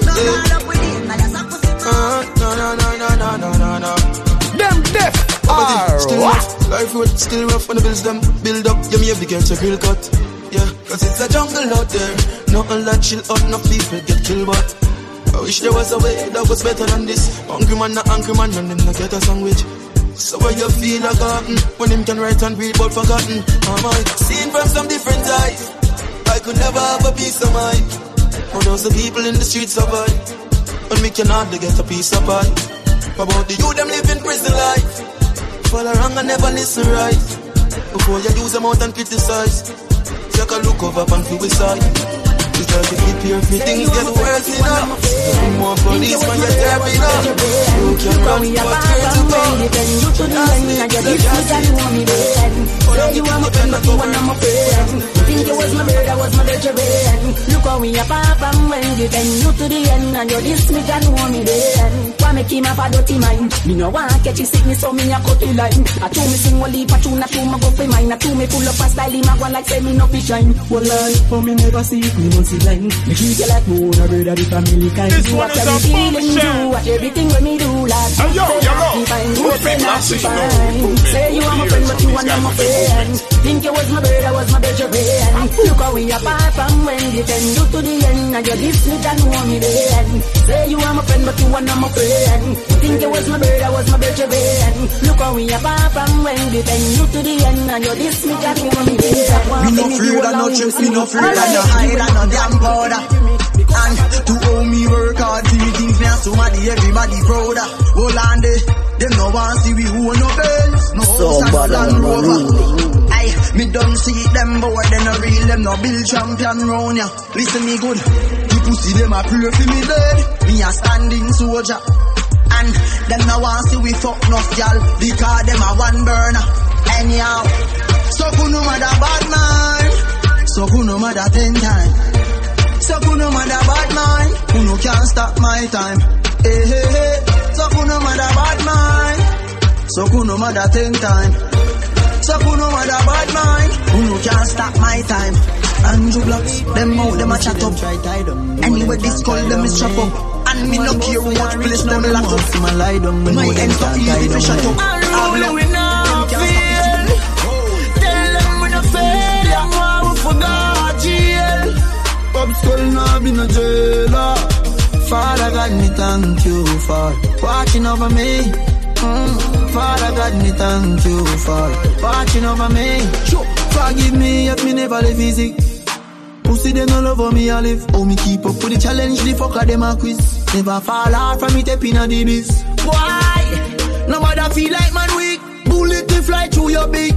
No, no, no, no, no, no, no, no. Them deaf are still what? rough. Life road still rough when the bills them build up. You may have to get your grill cut. Yeah, cause it's a jungle out there. Nothing like chill out, no people get killed, but I wish there was a way that was better than this. Hungry man, not angry man, and them not get a sandwich. So where you feel like gotten when him can write and read but forgotten. Am I seen from some different eyes? I could never have a peace of mind. How those the people in the streets survive? But me can hardly get a piece of pie. About the youth them living prison life. Follow wrong and never listen right. Before you use them out and criticize, take a look over and feel beside. You try to keep your feet, things get worse, you know. More police when you're terrible, you know. You can run, but where to go? You to the end, and you're different than you want me to end. Say you are my friend, but you are not my friend. Think you was my bird, I was my better friend. Look how we are papa when you bend you to the end, and you're this me and want me to end. Why make him have a dirty mind? Me no want catch his sickness, so me a cut the line. I told me sing only for tune, I told me go for mine. I told me pull up a style, him a go like say me no fish shine. Well, I for me never see it, me no see line. Me treat you like moon, a bird of the family kind. This You one watch is every a feeling you bullshit. watch everything when me do, lad. Hey, yo, Say yo, not yo. be fine, Who you say fit not massive, be you know? fine. Who fit? Say you are my friend, but you are not my friend. Think you was my bird, I was my better friend. Look how we apart from when you tend you to the end, and you this me and want me the end. Say you are my friend, but you are not my friend. Think you was my bird, I was my better friend. Look how we apart from when you tend you to the end, and you this me and want me the end. Me no afraid of no chips, me no afraid of no hide and no damn powder. And to owe me work hard, see me things me and somebody, everybody prouder. Hold on there, them no want see we who no bells, no house and Land Rover. Aye, me don't see them boy, they no real, them no build champion round ya. Listen me good, the pussy them a pray for me dead, me a standing soldier. And them no want see we fuck enough y'all, because them a one burner. Anyhow, so who no matter bad man, so who no matter ten times. So who no matter bad man, who no can't stop my time. Hey, hey, hey. So who no matter bad man, so who no matter ten time. So who no matter bad man, who no can't stop my time. Andrew Blocks, them out, them a chat up. Anyway, this call them is chop up. And me no care what place them lock up. My ends so easy to shut up. I'm really not feel. Tell them we no fail, I'm why we forgot jail. Pop skull now be no jailer. Father God, me thank you for watching over me. Mm. Father God, me thank you for watching over me. Sure. Forgive me if me never live easy. Pussy them no love how me a live. Oh me keep up with the challenge, the fucker them a quiz. Never fall hard from me tapping a the biz. Why? No matter feel like man weak. Bullet to fly through your beak.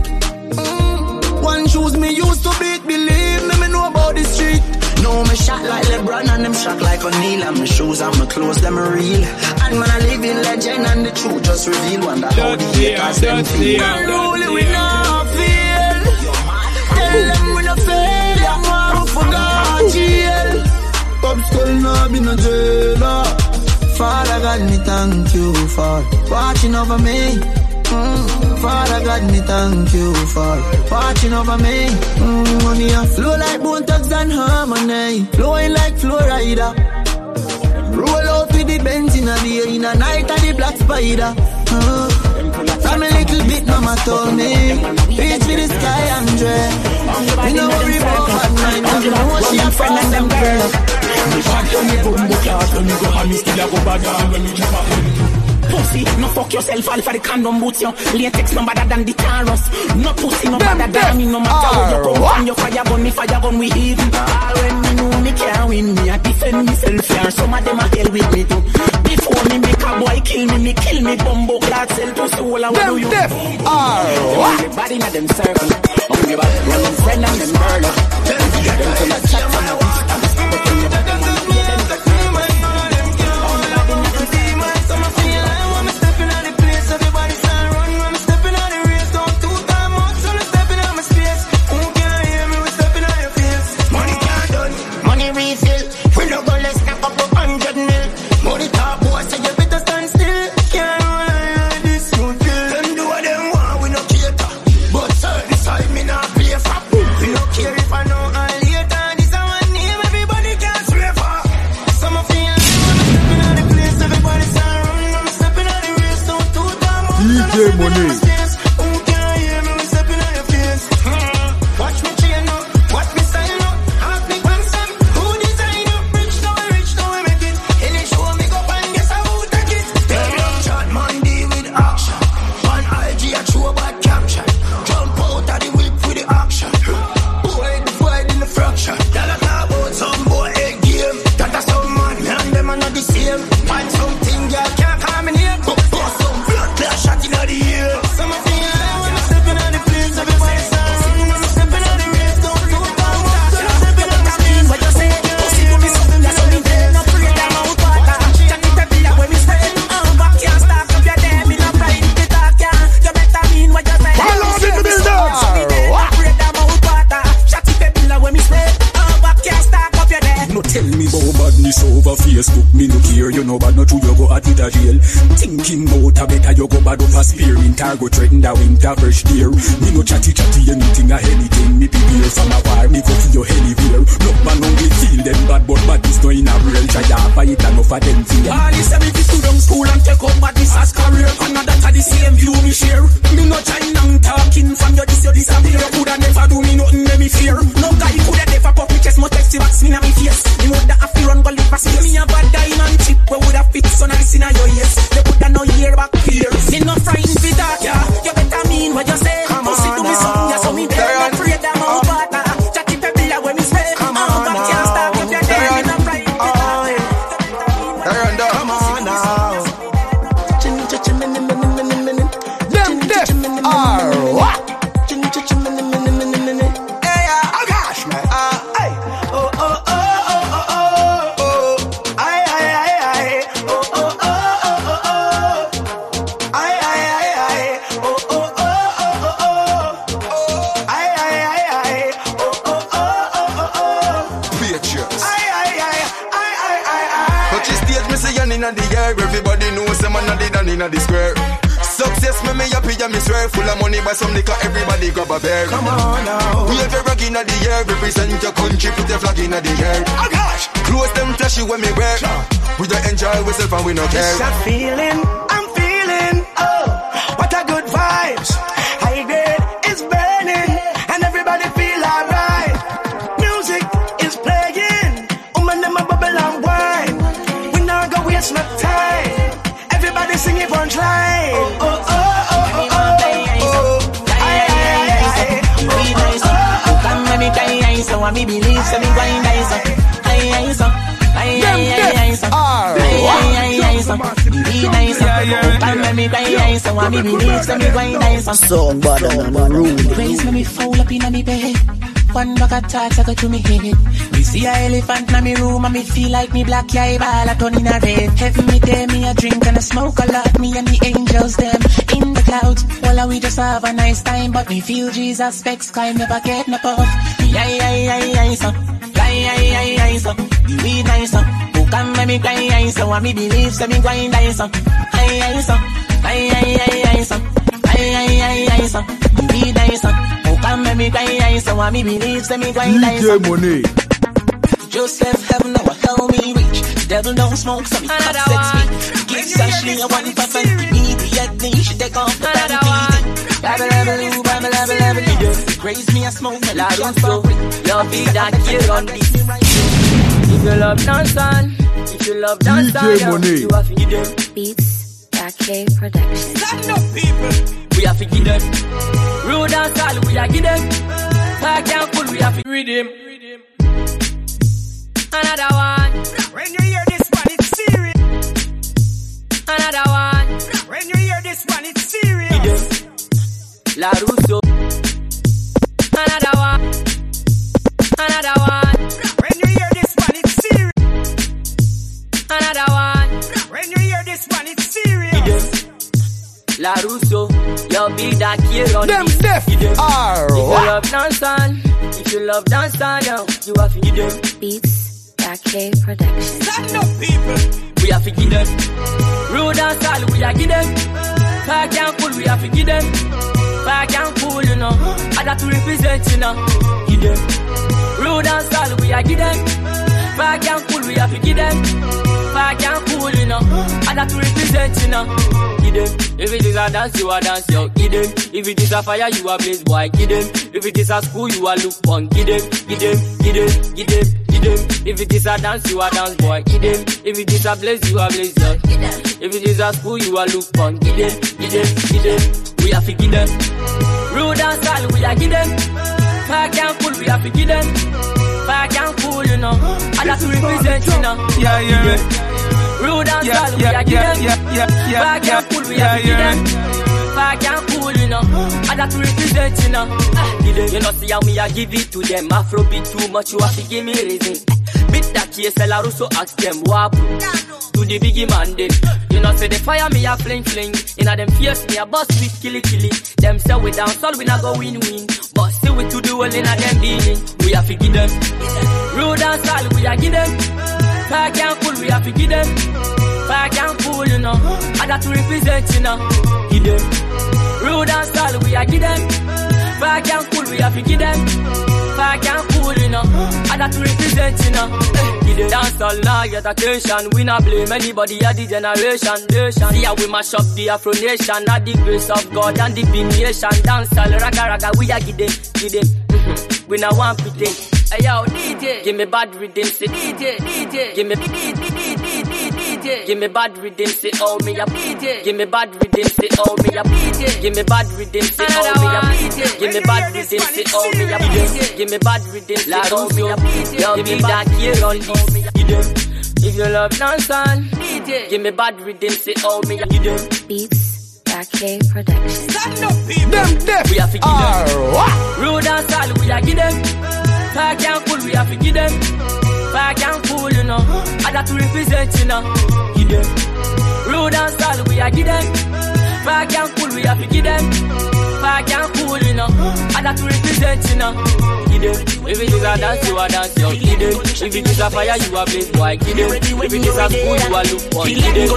Mm. One shoes me used to beat. Believe me, me know about the street. No, me shot like LeBron and them shot like O'Neal. And my shoes and my clothes, them real. And man, I live in legend and the truth just reveal. Wonder how the haters them feel. Unruly we no feel. Tell them we no fail. I'm why we forgot jail. Pop skull now be no jailer. Father God, me thank you for watching over me. Mm. Father God, me thank you for watching over me. Mm. Money a flow like bone thugs and harmony, flowing like Florida. Roll out with the Benz in a day, in a night of the black spider. Uh. From a little bit, mama told me, reach with the sky and dread. Me no worry about bad mind, cause you know she a friend and them girl. Me shot when me go in the class, when me go and me still a go bad down when me keep a Pussy, no fuck yourself, all for the condom boots, yo. Latex no better than the Taurus. No pussy, no better than me, no matter where you come from. Your fire gun, me fire gun, we even. All when me know me can't win, me I defend myself here. Some of them are hell with me too. Before me make a boy kill me, me kill me bumbo clad sell to soul. I what do you? Them everybody in them circle. On your back, running friend and them murder. Them to the chat from the distance. But when you back them on the way, them back me. Money. Facebook, me no care, you know bad, no true, you go at it a jail. Thinking about a better, you go bad up a spear. Winter go threaten the winter fresh deer. Me no chatty chatty, anything a anything. Me prepare from a war, me go to your anywhere. No man only feel them bad, but bad is no in a real. Try to fight it enough for them fear. All this time if you to down school and take up bad this as career. And that are the same view me share. Me no trying long talking from your this, your disappear. You coulda never do me nothing, let me fear. No guy coulda never pop me chest, no text box me na me face. Me woulda have to run go live a see me a bad diamond chip. We woulda fit so na listen a your ears. They woulda no hear back here. Me no frightened for that, yeah. You better mean what you say. Come on, do me something, yeah, so me better not afraid that my water. Chat it people like when me spray. Come on, back can't stop if you're there. Me no frightened for that. Come on now. Them deaf are what? Everybody knows them and they done in the square. Success me me happy and me swear. Full of money buy some liquor, everybody grab a bear. Come on now. We have a rock in the air. Represent your country, put your flag in the air. Oh gosh. Clothes them flashy when me wear. We just enjoy ourselves and we no care. It's a feeling, I'm feeling. Oh, what a good vibes. High grade is burning and everybody feel alright. Music is playing. Woman them a bubble and wine. We not go waste no time. Everybody sing it punch line. Oh, oh, oh, oh, oh, oh, oh. Aye, aye, aye, aye. Come let me die, so I me believe, so me going die, so aye, aye, so aye, aye, aye, so aye, aye, aye, so be nice, so come let me die, so I me believe, so me going die, so so bad and rude. Praise me, me fall up in me bed. One bag of thoughts I go to me head. We see a elephant in me room and me feel like me black eye ball a turn in a red. Heaven me there, me a drink and a smoke a lot. Me and the angels them in the clouds. While we just have a nice time, but me feel Jesus specs kind never get no puff. Me aye aye aye aye so, aye aye aye aye so. You be nice so, who can make me cry aye so? And me believe so me going die so, aye aye so, aye aye aye aye so, aye aye aye aye so. You be nice so. Come make me cry, so I me believe, so me cry nice. D J Money. Just left heaven, now I help me reach. Devil don't smoke, so me top sex me. Give Ashley a one percent. Need the yet, you should take off the panty. Babble, babble, babble, babble, babble. Praise me, I smoke, me like I'm so love me that you run this. If you love dance on, if you love dance on, you have to do Beats, back K Production. Stand up, people. We have to give them. Rude and solid, we are give them. Park and full, we have to read them. Another one. When you hear this one, it's serious. Another one. When you hear this one, it's serious. La Russo. Another one. Another one. When you hear this one, it's serious. Another one. When you hear this one, it's serious. La Russo, yo big that kid on them this. deaf are If you love dancing, if you love dancing, yo, you have to give them. Beats by K Production. Stand up, people. We have to give them. Rude and solid, we are give them. Park and full, we have to give them. Park and full, you know. I got to represent, you know. Give them. Rude and solid, we are give them. Park and full, we have to give them. Park and full, you know. I got to represent, you know. Give them. If it is a dance, you a dance, yo. Give them. If it is a fire, you a blaze, boy. Give them. If it is a school, you a look fun. Give them. Give them. Give them. Give them. Give them. If it is a dance, you a dance, boy. Give them. If it is a blaze, you a blaze, yo. If it is a school, you a look fun. Give them. Give them. Give them. We have to give them. Rude and solid, we are give them. Park and full, we have to give them. Park and full, you know. I got to represent, you know. Yeah, yeah. Rude and Yeah, solid, yeah, we are give yeah, them. yeah, yeah, yeah, Park yeah, and full, we yeah, have to give yeah. them. Park and full, you know. I got to represent, you know. Ah, give them. You know, see how me I give it to them. Afrobeat too much, you have to give me reason. Bit that case, La Russo ask them what to the biggie man them. You know, say they fire me a fling fling. Inna them face me a bust with killy killy. Them say we dance all we not go win win. But see we to do all inna them dealing. We have to give them. Rude and solid, we are give them. Park and full, we have to give them. Park and full, you know. I got to represent, you know. Give them. Rude and solid, we are give them. Park and full, we have to give them. Park and full, you know. I got to represent, you know. Give them. Dance all night, get attention. We not blame anybody at the generation. See how we mash up the Afro nation. At the grace of God and the nation. Dance all raga raga, we are give them. Give them. Mm-hmm. We not want pretend. Hey yo, D J, give me bad rhythm, say D J, D J, give me D J, D J, give me bad rhythm, say oh me a D J, give me bad rhythm, say oh me a D J, give me bad rhythm, say oh me a D J, give me bad rhythm, say oh me a D J, give me bad rhythm, say oh me a D J, yo me that here on this. If you love dancing, D J, give me bad rhythm, say oh me a D J. Beats by K Production. Stand up, people. them deaf We have to give are them. Rude and solid, we are give them. Park and full, we have to give them. Park and full, you know. I got to represent, you know. Give them. Rude and solid, we are give them. Park and full, we have to give them. Park and full, you know. I got to represent, you know. Give them. If it is a dance, you a dance, yo. Give them. If it is a fire, you a blaze, boy. Give them. If it is a school, you a look fun. Give them.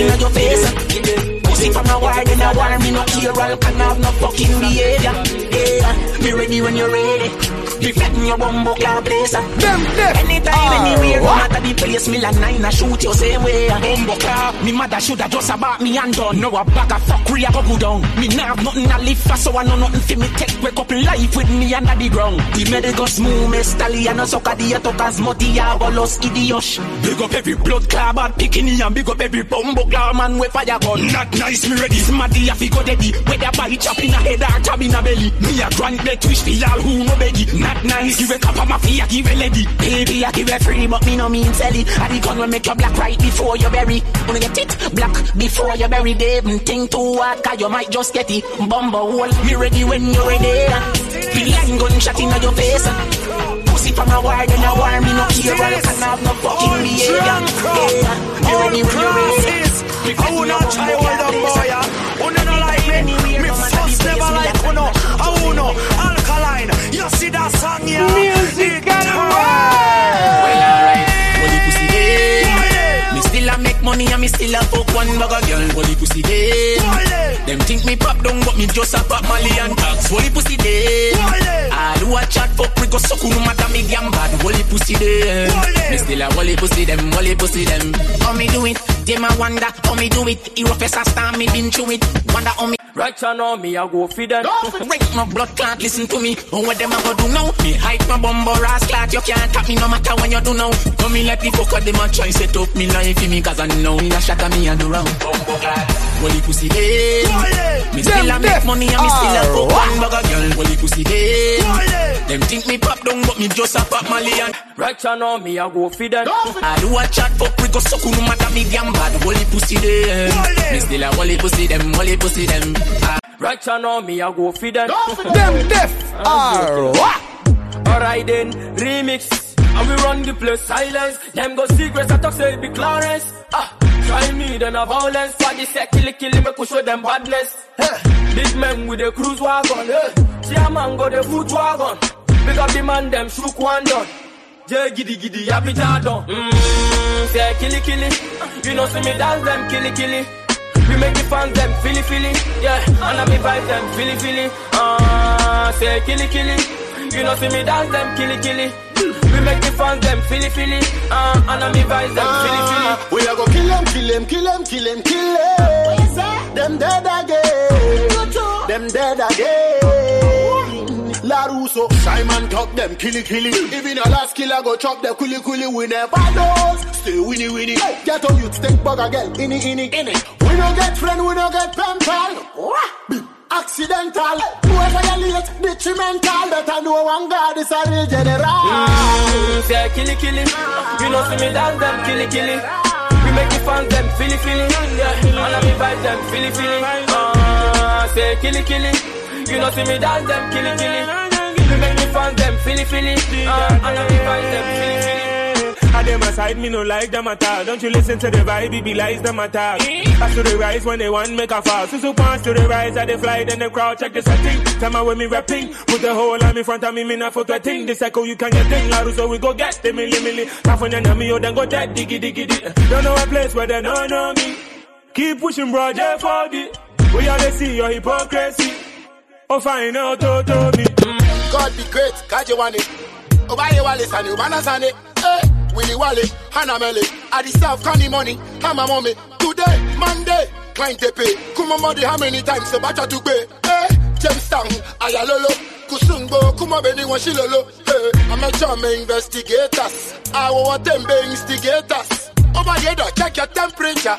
Give them. Pussy from a war, then a war, me no care, all can have no fucking behavior. Yeah, me ready when you're ready. Be fetting your bumbo club place. Anytime, anywhere, no matter the place, me like nine, I shoot you same way. Bumbo club, me mother shoulda just about me and done. No a bag of fuck, we a go down. Me nah have nothing to live for, so I know nothing for me take. Wake up life with me under the ground. The medical smooth, me stallion, no sucker, the attackers, muddy, I go lost idiot. Big up every blood club, and picking and big up every bumbo club, man, with fire gun. Not nice, me ready, smarty, I figure daddy. Whether body chop in a head or chop in a belly. Me a grand play twitch for y'all who no beggy. Not nice, give a cup of mafia, give a lady. Baby, I give a free, but me no mean tell it. I the gun will make you black right before you bury. Wanna get it black before you bury. Them think too hard, cause you might just get it. Bumbo hole, me ready when you're ready. Be like gunshot in your face. Pussy from a war, then a war, me no care. Well, can have no fucking behavior. Yeah, me ready when you're ready. I will not try to hold up, boy. Who never like me? Me first never like who no. I will no. Alkaline. You see that song here? Music and Well, alright. What the pussy day? Me still a make money and me still a fuck one bugger girl. What the pussy day? Them think me pop down, but me just a pop Mali and tax. What the pussy day? All who a chat fuck we go suck no matter me damn bad. What the pussy day? Me still a wally pussy them, wally pussy them. How me do it? Them a wonder how me do it. You professor star me been through it. Wonder how me. Right now, me, I go feed them. Break my blood clot, listen to me. Oh, what them I go do now? Me hype my bumbo ass clot. You can't tap me no matter when you do now. Come in like the fucker, them a try set up me life for me. Cause I know me a shot at me and do round. Bumbo clot. Holy pussy hey. Me still a make money and me still a fuck one bugger girl. Holy pussy hey. Them think me pop down but me just a pop Mali and right now me I go feed them. I do a chat fuck we go suck no matter me damn bad. Holy pussy them. Me still a holy pussy them. Holy pussy them. Ah. Right now me I go feed them. Them deaf are what? Alright then remix. And we run the place silence. Them go secrets I talk say it be Clarence. Ah. Try me, then a violence. For the say kill it, kill it, make we show them badness. Hey. Big men with the cruise wagon. Hey. See a man go the foot wagon. Pick up the man, them shook one done. Jay giddy giddy, happy jadon. Mmm, say kill it, kill it. You know see me dance them, kill it, kill it. We make the fans them, feel it, feel it. Yeah, and I me vibe them, feel it, feel it. Ah, uh, say kill it, kill it. You know see me dance them, kill it, kill it. We make the fans them feel it, feel it. Uh, and I me vibes them feel it, feel it. We a go kill them, kill them, kill them, kill them, kill them. What you say? Them dead again. Them dead again. La Russo, Simon talk them, kill it, kill it. Even a last killer go chop the kuli kuli. We never knows. Stay winnie winnie. Hey, get on you, take bug again. Inni inni inni. We no get friend, we no get pen pal. Accidental, whoever you late, detrimental. Better know one God is a real general. Mm, say kill it, kill it. You know see me dance them, kill it, kill it. We make the fans them feel it, feel it. Yeah, and I me vibe them feel it, feel it. Uh, say kill it, kill it. You know see me dance them, kill it, kill it. We make the fans them feel it, feel it. Uh, and I me vibe them feel it, feel it. I them aside, me no like them at all. Don't you listen to the vibe, it be lies them at all. Pass to the rise when they want make a fall. So so pass to the rise, I they fly, then the crowd check the setting. Tell me when me rapping, put the whole arm in front of me, me not for a thing. The cycle you can get thing, La Russo we go get the milli milli. California na me, oh then go dead, diggy diggy diggy. Don't know a place where they don't know me. Keep pushing bro, J forty. We all they see your hypocrisy. Oh fine, oh to to me. God be great, God you want it. Oh buy you wallet and you wanna send it. Hey. Willy Wally, Hannah Melly, I deserve candy money, I'm a mommy. Today, Monday, client they pay. Kuma money, how many times the batcha to pay? Eh, James Town, Ayalolo, Kusungo, Kuma Beni Washilolo. Eh, I'm a charm investigators. I want them be instigators. Over here, check your temperature.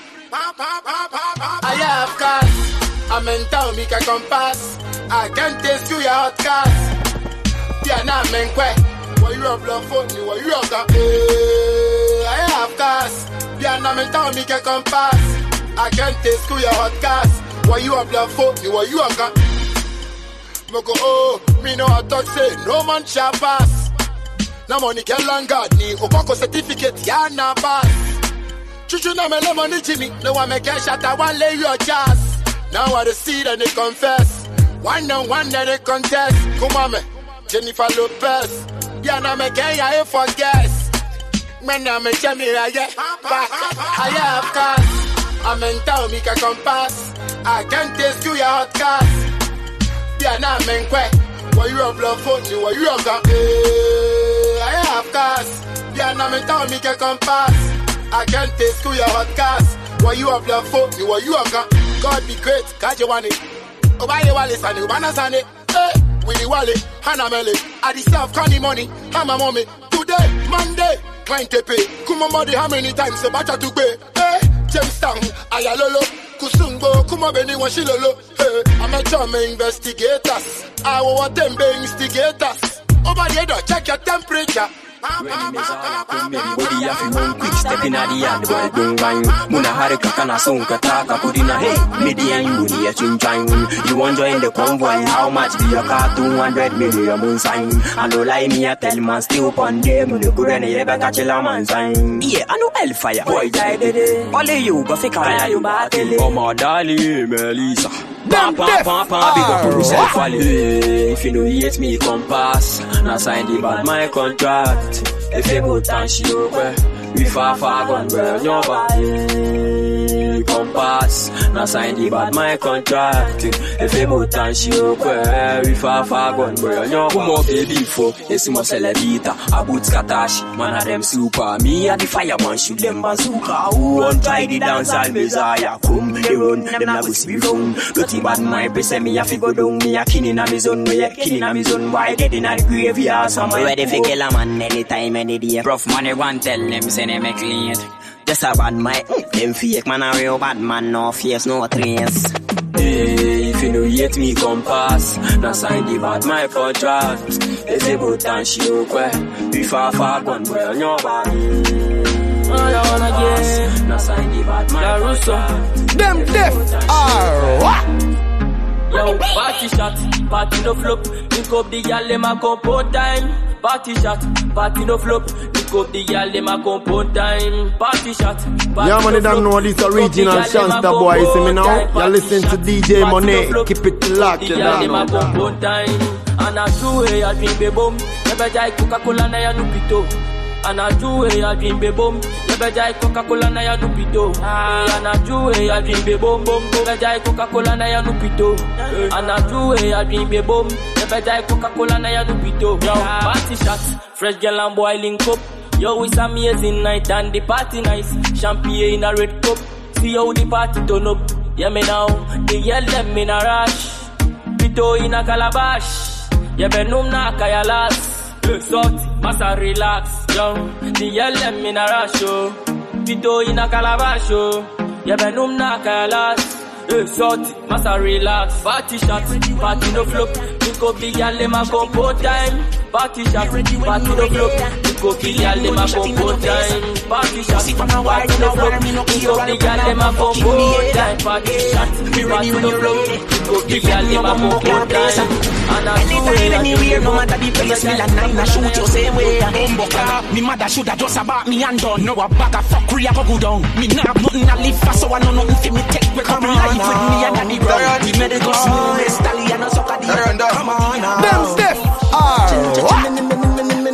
I have cars, I'm in town, make a compass. I can't taste you, your hot cars. Yeah, now, man, quick. Why you have love for me? Why you have got? Hey, I have cars. Yeah, now me tell me can compass. I can't taste your hot cars. Why you have love for me? Why you have got? Moko oh, me know I talk say no man shall pass. No money can land God ni. Opako certificate ya na pass. Chuchu na me le money Jimmy. No one make a shot. I want lay your jazz. Now I see that they confess. One on one that they contest. Come on me, Jennifer Lopez. Yeah, now me can ya for guess. Man, now me tell me I get back. I have cars. I'm in town, me can compass. I can't taste you, your hot cars. Yeah, now me quick. Why you have love for me? Why you have got? Hey, I have cars. Yeah, now me town, me can compass. I can't taste you, your hot cars. Why you have love for me? Why you have got? God be great, God you want it. Oh, buy you wallet and you wanna send it. Hey. Willy Wally, Hannah Melly, I deserve candy money, I'm a mommy. Today, Monday, client they pay. Kuma money, how many times the batcha to pay? Eh, James Town, Ayalolo, Kusungo, Kuma Beni Washilolo. Hey, I'm a charm investigators. I want them be instigators. Over here, check your temperature. When the body have to run quick, step in at the yard, boy don't bang. Muna harika kana sonka taka pudina hey. Media in the chin chime. You want join the convoy? How much be your car? Two hundred million moon sign. I don't lie me a tell man still upon them. The current ever catch a man sign. Yeah, I know hellfire. Boy die day. Only you go fake out. You back. Come on, darling, Melissa. Pam pam pam pam, big up yourself, hey. If you know you hate me, come pass. Now sign the bad my contract. If you go down, she over. We far far gone, burn your body. me compass. Now sign the bad my contract. If you bout and show where we far far gone, boy, on your come up a before. You see my celebita, a boot katashi. Man of them super, me and the fireman shoot them bazooka. Who won't try the dance all messiah? Come, they run, them not go see phone. Dirty bad my person, me a figure down, me a king in a me zone, me a king in a me zone. Why dead in a graveyard? Some ready for kill a man anytime, any day. Rough money one tell them, say they make clean. Just a bad man, them fake man a real bad man, no face, no trace. Hey, if you know hate me compass, now sign the bad my contract. If you bout and show where we far far gone, boy, on your body. All I wanna get, now sign the bad my contract. Them deaf are what? Yo, party shot, party no flop. Pick up the gal, them a compound time. Party shot, party no flop. Pick up the gal, them a compound time. Party shot, party yeah, man, you don't know this original Shansta boy. You see me now? You listen to D J Monet. Keep it locked, you don't know. And I do it, I drink the bomb. Never die Coca-Cola, na ya nupito. And I do it, I drink the bomb. Never die Coca-Cola, na ya nupito. And I do it, I drink the bomb. Never die Coca-Cola, na ya nupito. And I do it, I drink the bomb. Never die Coca-Cola, na ya nupito. Yo, party shots, fresh girl and boy link up. Yo, it's amazing night and the party nice. Champagne in a red cup. See how the party turn up. Yeah, me now, they yell them in a rush. Pito in a calabash. Yeah, me num na kaya last. Salt, massa relax, yo. The yell them in a rush, yo. Pito in a calabash, yo. Yeah, me num na kaya last. Salt, massa relax. Party shot, party no flop. Pick up the yell them a compo time. Party shot, party no flop. Pick up the yell them a compo time. Party shot, party no flop. Pick up the yell them a compo time. Party shot, party no flop. Pick up the yell them a compo time. And I do it anywhere, no matter the place. Me like nine, I shoot you same way. Bumbo me mother shoulda just about me and done. No a bag of fuckery, I go go down. Me nah have nothing to live for, so I know nothing for me take. We come life with me and Danny Brown. We made it go smooth, it's Tally and a sucker the come on now. Them stiff are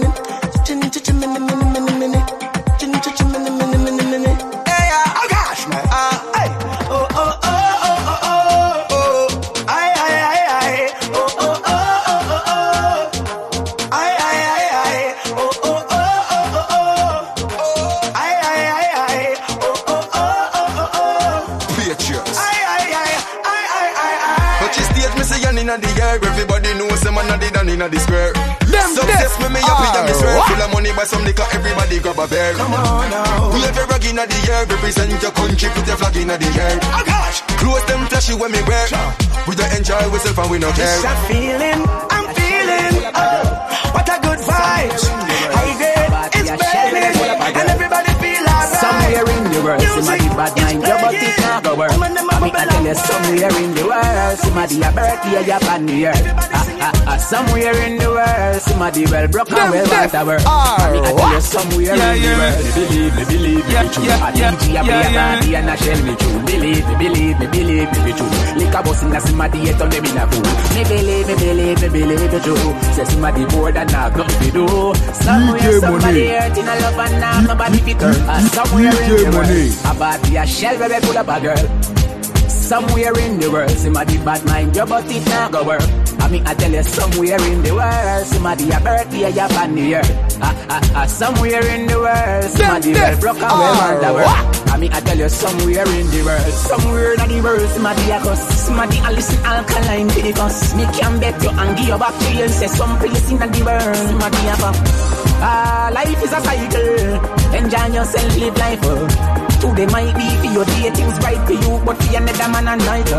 everybody knows them and I did in the square. Them success me me happy and me swear. Full of money buy some liquor, everybody grab a bear. Come on now. We have a rag in the air, represent your country, put your flag in the air. Oh gosh, clothes them flashy when me wear. We don't enjoy ourselves and we don't care. It's a feeling, I'm feeling. Oh, what a good vibe. High grade, it's burning, and everybody feel alright. Somewhere in the world, somebody bad mind, your body can't go work. I mean, I tell you, somewhere in the world, somebody a birthday, a Japan New Year. Ah, ah, ah, somewhere in the world, somebody well broke and well back to work. I mean, I tell you, somewhere yeah, in yeah. the world, believe me, believe me, yeah, be true. Yeah, a D J yeah, a play yeah, a party and a shell me true. Believe me, believe me, believe me, be true. Lick a bus in a somebody yet on them in a fool. Me believe me, believe me, believe me, true. Say somebody bored and not nothing to do. Somewhere, somebody hurting a love and not nobody fit her. Somewhere in the world, a party a shell where they pull up a girl. Somewhere in the world, somebody bad mind your but it not go work. I mean, I tell you, somewhere in the world, somebody a birthday, a Japan New Year. Ah, ah, ah, somewhere in the world, somebody well broke and well under work. I mean, I tell you, somewhere in the world, somewhere in the world, somebody a cuss, somebody a listen alkaline to the cuss. Me can bet you and give you back to you and say some place in the world, somebody a fuck. Ah, life is a cycle. Enjoy yourself, live life. Oh. Today might be for your day, things right for you, but for another man and night.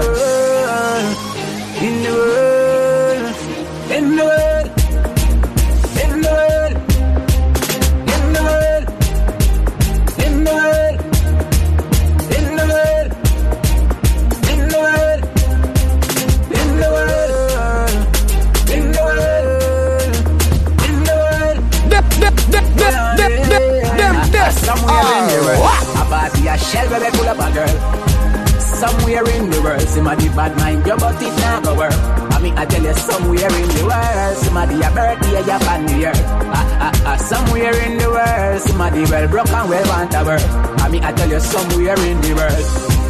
In the world, in the world, in the world, in the world, in the world, in the world, in the world, in the world, in the world, in the world. Them, them, them, them, them, them, them. Somewhere in the world. Party a shell where they pull up a girl. Somewhere in the world, somebody bad mind your but it not go work. I mean, I tell you, somewhere in the world, somebody a birthday, a Japan New Year. Ah, ah, ah, somewhere in the world, somebody well broke and well want to work. I mean, I tell you, somewhere in the world.